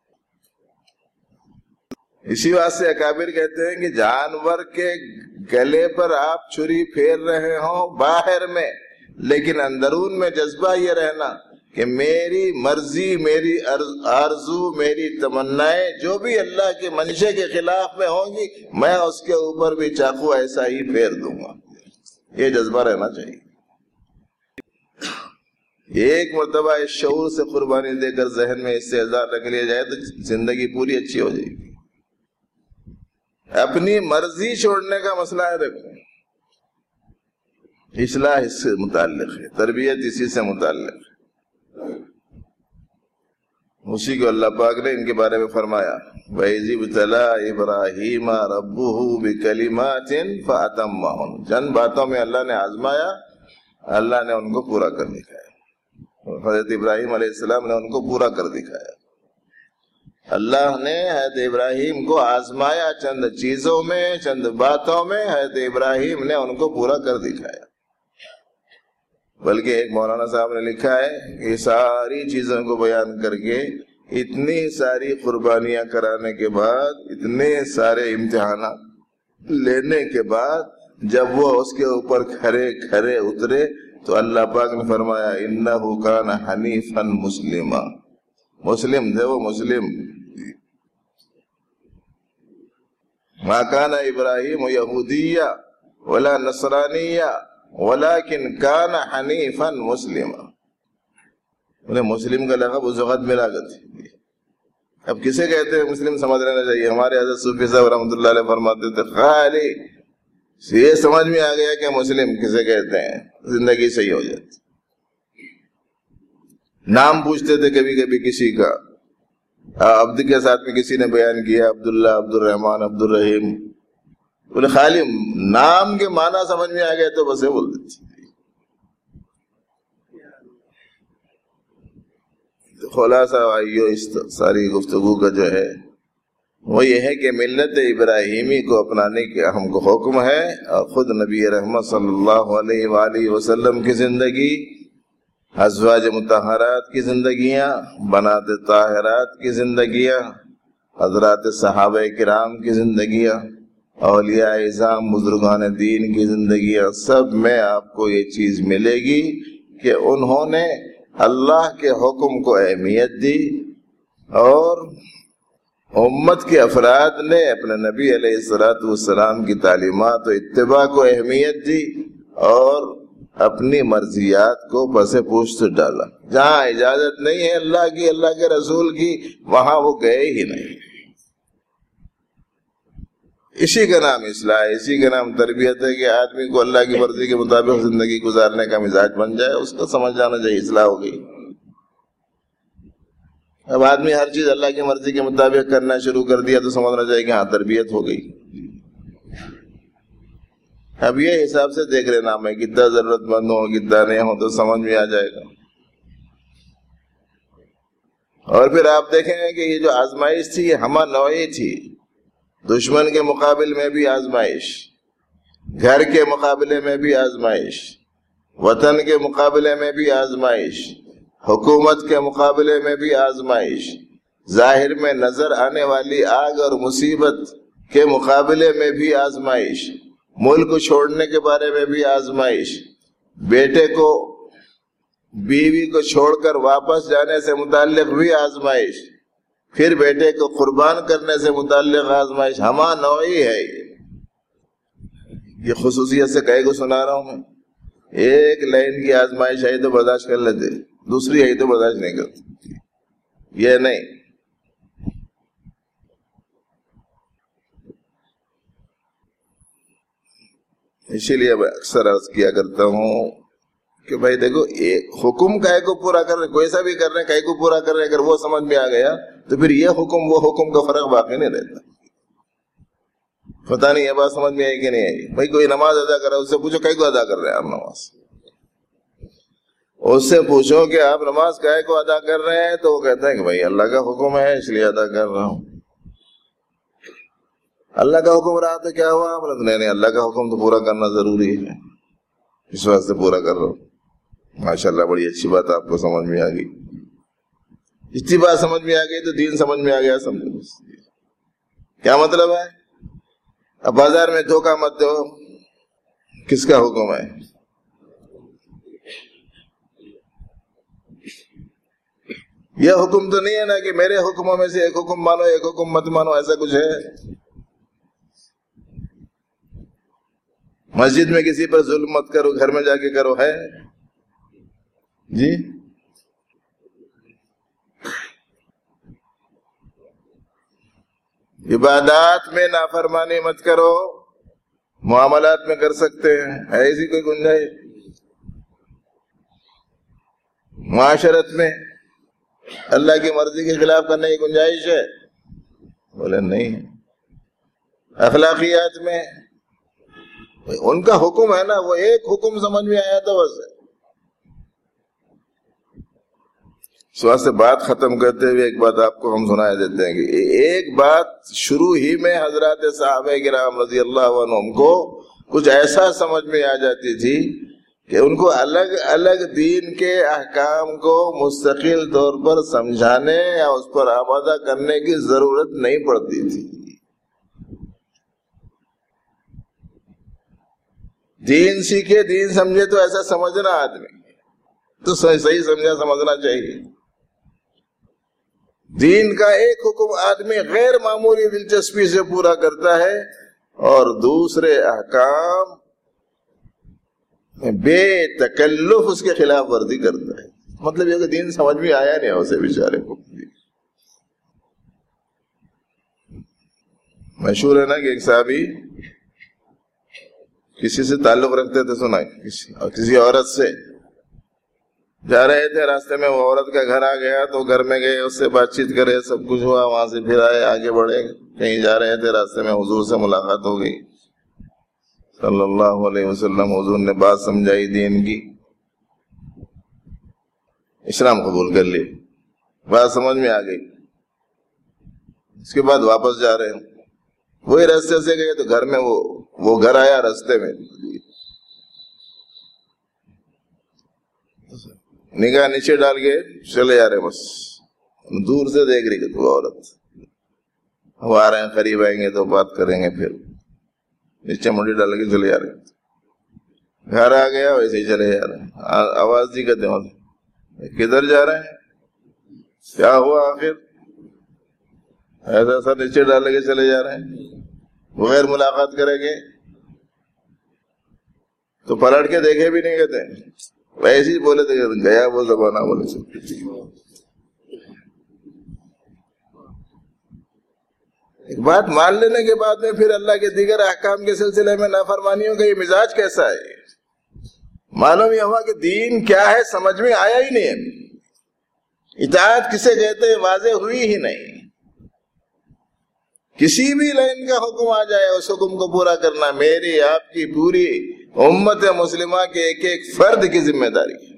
اسی بات سے اکابر کہتے ہیں کہ جانور کے گلے پر آپ چھری پھیر رہے ہوں باہر میں، لیکن اندرون میں جذبہ یہ رہنا کہ میری مرضی، میری آرزو، میری تمنائیں جو بھی اللہ کے منشے کے خلاف میں ہوں گی، میں اس کے اوپر بھی چاقو ایسا ہی پھیر دوں گا۔ یہ جذبہ رہنا چاہیے۔ ایک مرتبہ اس شعور سے قربانی دے کر ذہن میں اس سے اظہار رکھ لیا جائے تو زندگی پوری اچھی ہو جائے گی۔ اپنی مرضی چھوڑنے کا مسئلہ ہے، دیکھو اصلاح اس سے متعلق ہے، تربیت اسی سے متعلق ہے۔ اسی کو اللہ پاک نے ان کے بارے میں فرمایا وَإِذِ ابْتَلَىٰ إِبْرَاهِيمَ رَبُّهُ بِكَلِمَاتٍ فَأَتَمَّهُنَّ، چند باتوں میں اللہ نے آزمایا، اللہ نے ان کو پورا کر دکھایا۔ حضرت ابراہیم علیہ السلام نے ان کو پورا کر دکھایا۔ اللہ نے حضرت ابراہیم کو آزمایا چند چیزوں میں، چند باتوں میں، حضرت ابراہیم نے ان کو پورا کر دکھایا۔ بلکہ ایک مولانا صاحب نے لکھا ہے کہ ساری چیزوں کو بیان کر کے، اتنی ساری قربانیاں کرانے کے بعد، اتنے سارے امتحانات لینے کے بعد جب وہ اس کے اوپر کھڑے کھڑے اترے تو اللہ پاک نے فرمایا انہ کان حنیفا مسلما، مسلم تھے وہ، مسلم۔ ما کان ابراہیم یہودیہ ولا نصرانیہ ولکن کان حنیفا مسلما۔ انہیں مسلم کا لقب اس وقت ملا کرتی۔ اب کسے کہتے ہیں مسلم سمجھ لینا چاہیے۔ ہمارے حضرت صوفی صاحب رحمۃ اللہ علیہ فرماتے تھے خالی یہ سمجھ میں آ گیا کہ مسلم کسے کہتے ہیں، زندگی صحیح ہو جاتی۔ نام پوچھتے تھے کبھی کبھی کسی کا، عبد کے ساتھ میں کسی نے بیان کیا عبداللہ، عبد الرحمن، عبد الرحیم، بولے خالی نام کے معنی سمجھ میں آ گئے تو بس بول دیتے۔ خلاصہ آئیو اس ساری گفتگو کا جو ہے وہ یہ ہے کہ ملت ابراہیمی کو اپنانے کے ہم کو حکم ہے، اور خود نبی رحمت صلی اللہ علیہ وآلہ وسلم کی زندگی، ازواج مطہرات کی زندگیاں، بنات طاہرات کی زندگیاں، حضرات صحابہ کرام کی زندگیاں، اولیاء اعظام بزرگان دین کی زندگیاں، سب میں آپ کو یہ چیز ملے گی کہ انہوں نے اللہ کے حکم کو اہمیت دی، اور امت کے افراد نے اپنے نبی علیہ الصلوۃ والسلام کی تعلیمات و اتباع کو اہمیت دی، اور اپنی مرضیات کو پس پوشت ڈالا۔ جہاں اجازت نہیں ہے اللہ کی، اللہ کے رسول کی، وہاں وہ گئے ہی نہیں۔ اسی کا نام اصلاح ہے، اسی کا نام تربیت ہے کہ آدمی کو اللہ کی مرضی کے مطابق زندگی گزارنے کا مزاج بن جائے، اس کو سمجھ جانا چاہیے اصلاح ہو گئی۔ اب آدمی ہر چیز اللہ کی مرضی کے مطابق کرنا شروع کر دیا تو سمجھنا چاہیے کہ ہاں تربیت ہو گئی۔ اب یہ حساب سے دیکھ لینا میں کتنا ضرورت مند ہو کتنا نہیں ہو تو سمجھ میں آ جائے گا۔ اور پھر آپ دیکھیں گے کہ یہ جو آزمائش تھی یہ ہمہ نوعی تھی، دشمن کے مقابل میں بھی آزمائش، گھر کے مقابلے میں بھی آزمائش، وطن کے مقابلے میں بھی آزمائش، حکومت کے مقابلے میں بھی آزمائش، ظاہر میں نظر آنے والی آگ اور مصیبت کے مقابلے میں بھی آزمائش، ملک چھوڑنے کے بارے میں بھی آزمائش، بیٹے کو بیوی کو چھوڑ کر واپس جانے سے متعلق بھی آزمائش، پھر بیٹے کو قربان کرنے سے متعلق آزمائش، ہمہ نوعی ہے۔ یہ خصوصیت سے کہے کو سنا رہا ہوں میں، ایک لائن کی آزمائش ہے تو برداشت کر لیتے، دوسری ہے تو برداشت نہیں کرتے، یہ نہیں۔ اسی لیے اکثر عرض کیا کرتا ہوں کہ بھائی دیکھو ایک حکم کائے کو پورا کر رہے، کوئی سا بھی کر رہے کائے کو پورا کر رہے، اگر وہ سمجھ میں آ گیا تو پھر یہ حکم وہ حکم کا فرق باقی نہیں رہتا۔ پتہ نہیں یہ بات سمجھ میں آئی کہ نہیں آئی؟ بھائی کوئی نماز ادا کر رہا ہے، اس سے پوچھو کائے کو ادا کر رہے ہیں آپ نماز، اس سے پوچھو کہ آپ نماز کائے کو ادا کر رہے ہیں، تو وہ کہتا ہے کہ بھائی اللہ کا حکم ہے اس لیے ادا کر رہا ہوں۔ اللہ کا حکم رہا تو کیا ہوا؟ نہیں نہیں، اللہ کا حکم تو پورا کرنا ضروری ہے، اس واسطے پورا کر رہا ہوں۔ ماشاءاللہ بڑی اچھی بات آپ کو سمجھ میں آ گئی، اتنی بات سمجھ میں آ گئی تو دین سمجھ میں آ گیا، سمجھو کیا مطلب ہے۔ اب بازار میں دھوکہ مت دو، کس کا حکم ہے؟ یہ حکم تو نہیں ہے نا کہ میرے حکموں میں سے ایک حکم مانو ایک حکم مت مانو، ایسا کچھ ہے؟ مسجد میں کسی پر ظلم مت کرو، گھر میں جا کے کرو، ہے جی؟ عبادات میں نافرمانی مت کرو، معاملات میں کر سکتے ہیں، ہے ایسی کوئی گنجائش؟ معاشرت میں اللہ کی مرضی کے خلاف کرنے کی گنجائش ہے؟ بولے نہیں ہے۔ اخلاقیات میں ان کا حکم ہے نا، وہ ایک حکم سمجھ میں آیا تو بس۔ اس واسطے بات ختم کرتے ہوئے ایک بات آپ کو ہم سنائے دیتے ہیں کہ ایک بات شروع ہی میں حضرات صحابہ کرام رضی اللہ عنہم کو کچھ ایسا سمجھ میں آ جاتی تھی کہ ان کو الگ الگ دین کے احکام کو مستقل طور پر سمجھانے یا اس پر آمادہ کرنے کی ضرورت نہیں پڑتی تھی۔ دین سیکھے دین سمجھے تو ایسا سمجھنا آدمی تو صحیح سمجھا سمجھنا چاہیے. دین کا ایک حکم آدمی غیر معمولی دلچسپی سے پورا کرتا ہے اور دوسرے احکام بے تکلف اس کے خلاف ورزی کرتا ہے. مطلب یہ کہ دین سمجھ میں آیا نہیں اسے بیچارے کو. مشہور ہے نا کہ ایک صحابی کسی سے تعلق رکھتے تھے, سنا کسی اور کسی عورت سے جا رہے تھے, راستے میں وہ عورت کا گھر آ گیا تو گھر میں گئے, اس سے بات چیت کرے, سب کچھ ہوا, وہاں سے پھر آئے, آگے بڑھے, کہیں جا رہے تھے, راستے میں حضور سے ملاقات ہو گئی صلی اللہ علیہ وسلم. حضور نے بات سمجھائی دین کی, اسلام قبول کر لی, بات سمجھ میں آ گئی. اس کے بعد واپس جا رہے ہیں, وہی راستے سے گئے تو گھر میں وہ وہ گھر آیا راستے میں, نگاہ نیچے ڈال کے چلے جا رہے, بس دور سے دیکھ رہی کہ تو عورت, وہ آ رہے ہیں, قریب آئیں گے تو بات کریں گے, پھر نیچے منڈی ڈال کے چلے جا رہے. گھر آ گیا ویسے ہی چلے جا رہے ہیں, آواز دی کرتے ہیں کدھر جا رہے ہیں, کیا ہوا آخر, ایسا سر نیچے ڈال کے چلے جا رہے ہیں, بغیر ملاقات کریں گے تو پلٹ کے دیکھے بھی نہیں کہتے, ویسے ہی بولے تھے گیا وہ زمانہ بولے سے. ایک بات مان لینے کے بعد میں پھر اللہ کے دیگر احکام کے سلسلے میں نافرمانیوں کا یہ مزاج کیسا ہے؟ معلوم یہ ہوا کہ دین کیا ہے سمجھ میں آیا ہی نہیں, اطاعت کسے کہتے ہیں واضح ہوئی ہی نہیں. کسی بھی لائن کا حکم آ جائے اس حکم کو پورا کرنا میری آپ کی پوری امت مسلمہ کے ایک ایک فرد کی ذمہ داری ہے.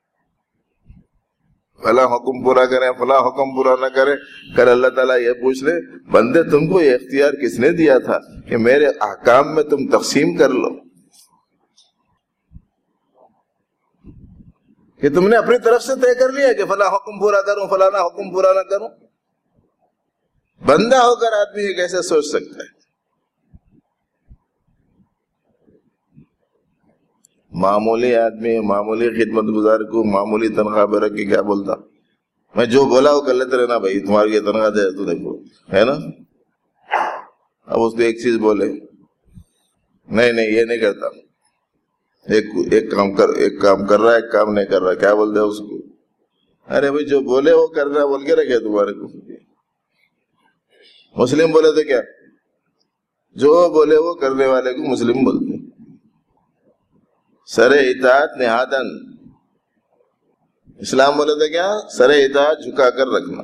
فلاں حکم پورا کریں, فلاں حکم پورا نہ کریں, کل اللہ تعالیٰ یہ پوچھ لے بندے تم کو یہ اختیار کس نے دیا تھا کہ میرے احکام میں تم تقسیم کر لو, کہ تم نے اپنی طرف سے طے کر لیا کہ فلاں حکم پورا کروں فلانا حکم پورا نہ کروں. بندہ ہو کر آدمی یہ کیسے سوچ سکتا ہے؟ معمولی آدمی معمولی خدمت گزار کو معمولی تنخواہ پہ رکھ کے کیا بولتا, میں جو بولا وہ کر لیتے رہنا بھائی, تمہاری یہ تنخواہ دے تو دیکھو ہے نا. اب اس کو ایک چیز بولے نہیں نہیں یہ نہیں کرتا, ایک ایک کام کر ایک کام کر رہا ہے ایک کام نہیں کر رہا, کیا بولتے اس کو, ارے بھائی جو بولے وہ کر رہا بول کے رکھے تمہارے کو. مسلم بولے تو کیا, جو بولے وہ کرنے والے کو مسلم بولتے. سر اطاعت نہادن, اسلام بولے تو کیا, سر اطاعت جھکا کر رکھنا.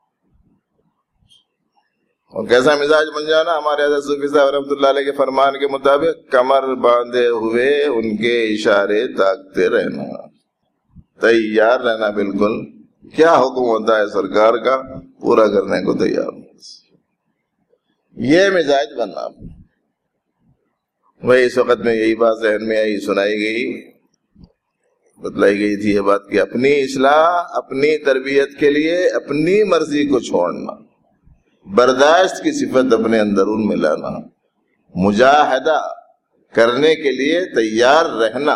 اور کیسا مزاج بن جانا, ہمارے حضرت صوفی صاحب رحمۃ اللہ علیہ کے فرمان کے مطابق کمر باندھے ہوئے ان کے اشارے تاکتے رہنا, تیار رہنا بالکل, کیا حکم ہوتا ہے سرکار کا پورا کرنے کو تیار. یہ مزاج بننا. وہی اس وقت میں یہی بات ذہن میں آئی, سنائی گئی, بتلائی گئی تھی یہ بات کہ اپنی اصلاح اپنی تربیت کے لیے اپنی مرضی کو چھوڑنا, برداشت کی صفت اپنے اندرون میں لانا, مجاہدہ کرنے کے لیے تیار رہنا,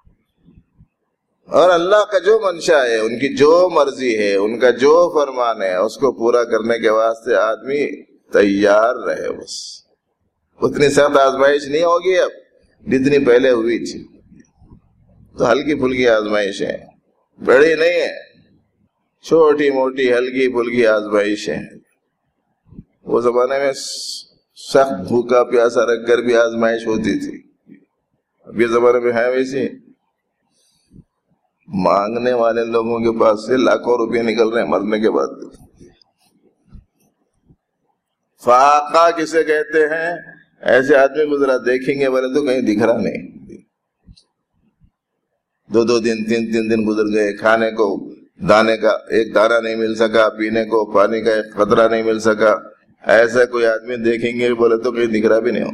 اور اللہ کا جو منشا ہے ان کی جو مرضی ہے ان کا جو فرمان ہے اس کو پورا کرنے کے واسطے آدمی تیار رہے. بس اتنی سخت آزمائش نہیں ہوگی اب جتنی پہلے ہوئی تھی, تو ہلکی پھلکی آزمائش ہے, بڑی نہیں ہے, چھوٹی موٹی ہلکی پھلکی آزمائش ہے. وہ زمانے میں سخت بھوکا پیاسا رکھ کر بھی آزمائش ہوتی تھی, اب یہ زمانے میں ہے ویسے مانگنے والے لوگوں کے پاس سے لاکھوں روپے نکل رہے ہیں مرنے کے بعد. فاقہ کسے کہتے ہیں, ایسے آدمی گزرا دیکھیں گے بولے تو کہیں دکھ رہا نہیں, دو دو دن تین تین دن گزر گئے, کھانے کو دانے کا ایک دانہ نہیں مل سکا, پینے کو پانی کا ایک قطرہ نہیں مل سکا. ایسا کوئی آدمی دیکھیں گے بولے تو کہیں دکھ رہا بھی نہیں ہو.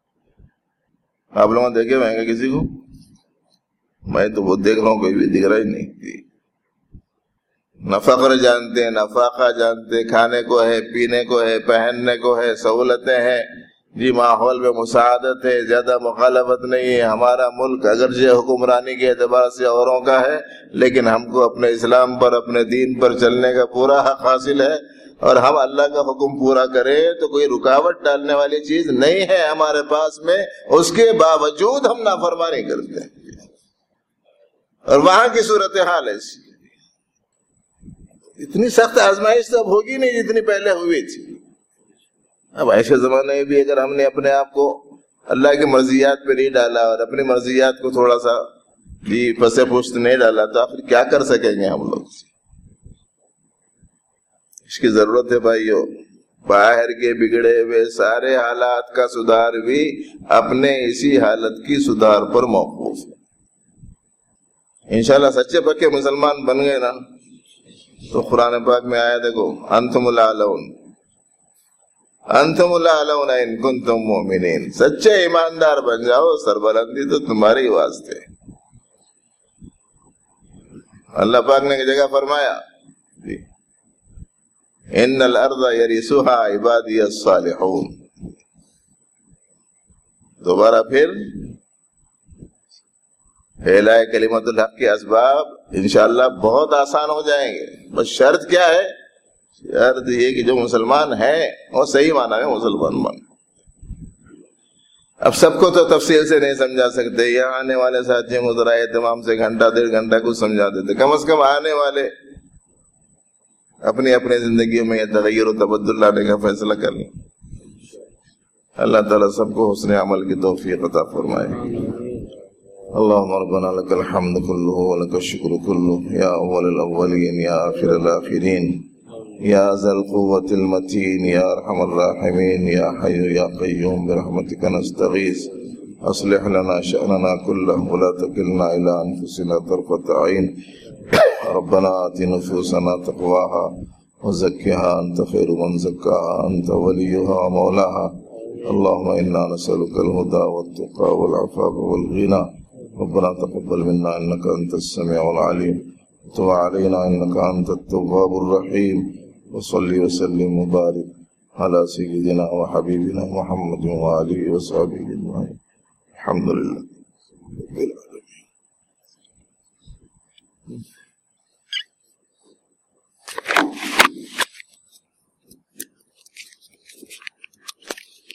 آپ لوگوں دیکھے ہوئے ہیں کسی کو؟ میں تو بہت دیکھ رہا ہوں, کوئی بھی دکھ رہا ہی نہیں. نہ فقر جانتے نہ فاقہ جانتے, کھانے کو ہے, پینے کو ہے, پہننے کو ہے, سہولتیں ہیں, جی ماحول میں مساعدت ہے، زیادہ مخالفت نہیں ہے، ہمارا ملک اگرچہ حکمرانی کے اعتبار سے اوروں کا ہے لیکن ہم کو اپنے اسلام پر، اپنے دین پر چلنے کا پورا حق حاصل ہے، اور ہم اللہ کا حکم پورا کریں تو کوئی رکاوٹ ڈالنے والی چیز نہیں ہے ہمارے پاس میں، اس کے باوجود ہم نافرمانی کرتے ہیں۔ اور وہاں کی صورتحال ایسی، اتنی سخت آزمائش تو اب ہوگی نہیں جتنی پہلے ہوئی تھی۔ اب ایسے زمانے میں بھی اگر ہم نے اپنے آپ کو اللہ کی مرضیات پہ نہیں ڈالا اور اپنی مرضیات کو تھوڑا سا جی پس پشت نہیں ڈالا تو آخر کیا کر سکیں گے ہم لوگ؟ اس کی ضرورت ہے بھائیو۔ باہر کے بگڑے ہوئے سارے حالات کا سدھار بھی اپنے اسی حالت کی سدھار پر موقوف ہے۔ انشاءاللہ سچے پکے مسلمان بن گئے نا تو قرآن پاک میں آیا دیکھو، انتم الاعلون انتم الاعلون ان کنتم مؤمنین، سچے ایماندار بن جاؤ، سربلندی تو تمہاری واسطے۔ اللہ پاک نے ایک جگہ فرمایا ان الارض یرثها عبادی الصالحون، دوبارہ پھر پھیلائے کلمت الحق کے اسباب انشاءاللہ بہت آسان ہو جائیں گے، بس شرط کیا ہے؟ شرط یہ کہ جو مسلمان ہیں وہ صحیح معنی میں مسلمان بن۔ اب سب کو تو تفصیل سے نہیں سمجھا سکتے، یہاں آنے والے ساتھیوں کو ذرا اہتمام سے گھنٹہ ڈیڑھ گھنٹہ کچھ سمجھا دیتے، کم از کم آنے والے اپنی اپنی زندگیوں میں یہ تغیر و تبدل لانے کا فیصلہ کر لیں۔ اللہ تعالیٰ سب کو حسن عمل کی توفیق عطا فرمائے۔ اللهم ربنا لك الحمد كله ولك الشكر كله يا أول الأولين يا آخر الآخرين يا ذا القوة المتين يا أرحم الراحمين يا حي يا قيوم برحمتك نستغيث أصلح لنا شأننا كله ولا تكلنا إلى أنفسنا طرفة عين ربنا آت نفوسنا تقواها وزكها أنت خير من زكاها أنت وليها ومولاها اللهم إنا نسألك الهدى والتقى والعفاف والغنى ربنا تقبل منا إنك أنت السميع العليم وتب علينا إنك أنت التواب الرحيم وصلي وسلم وبارك على سيدنا وحبيبنا محمد وآله وصحبه أجمعين الحمد لله رب العالمين۔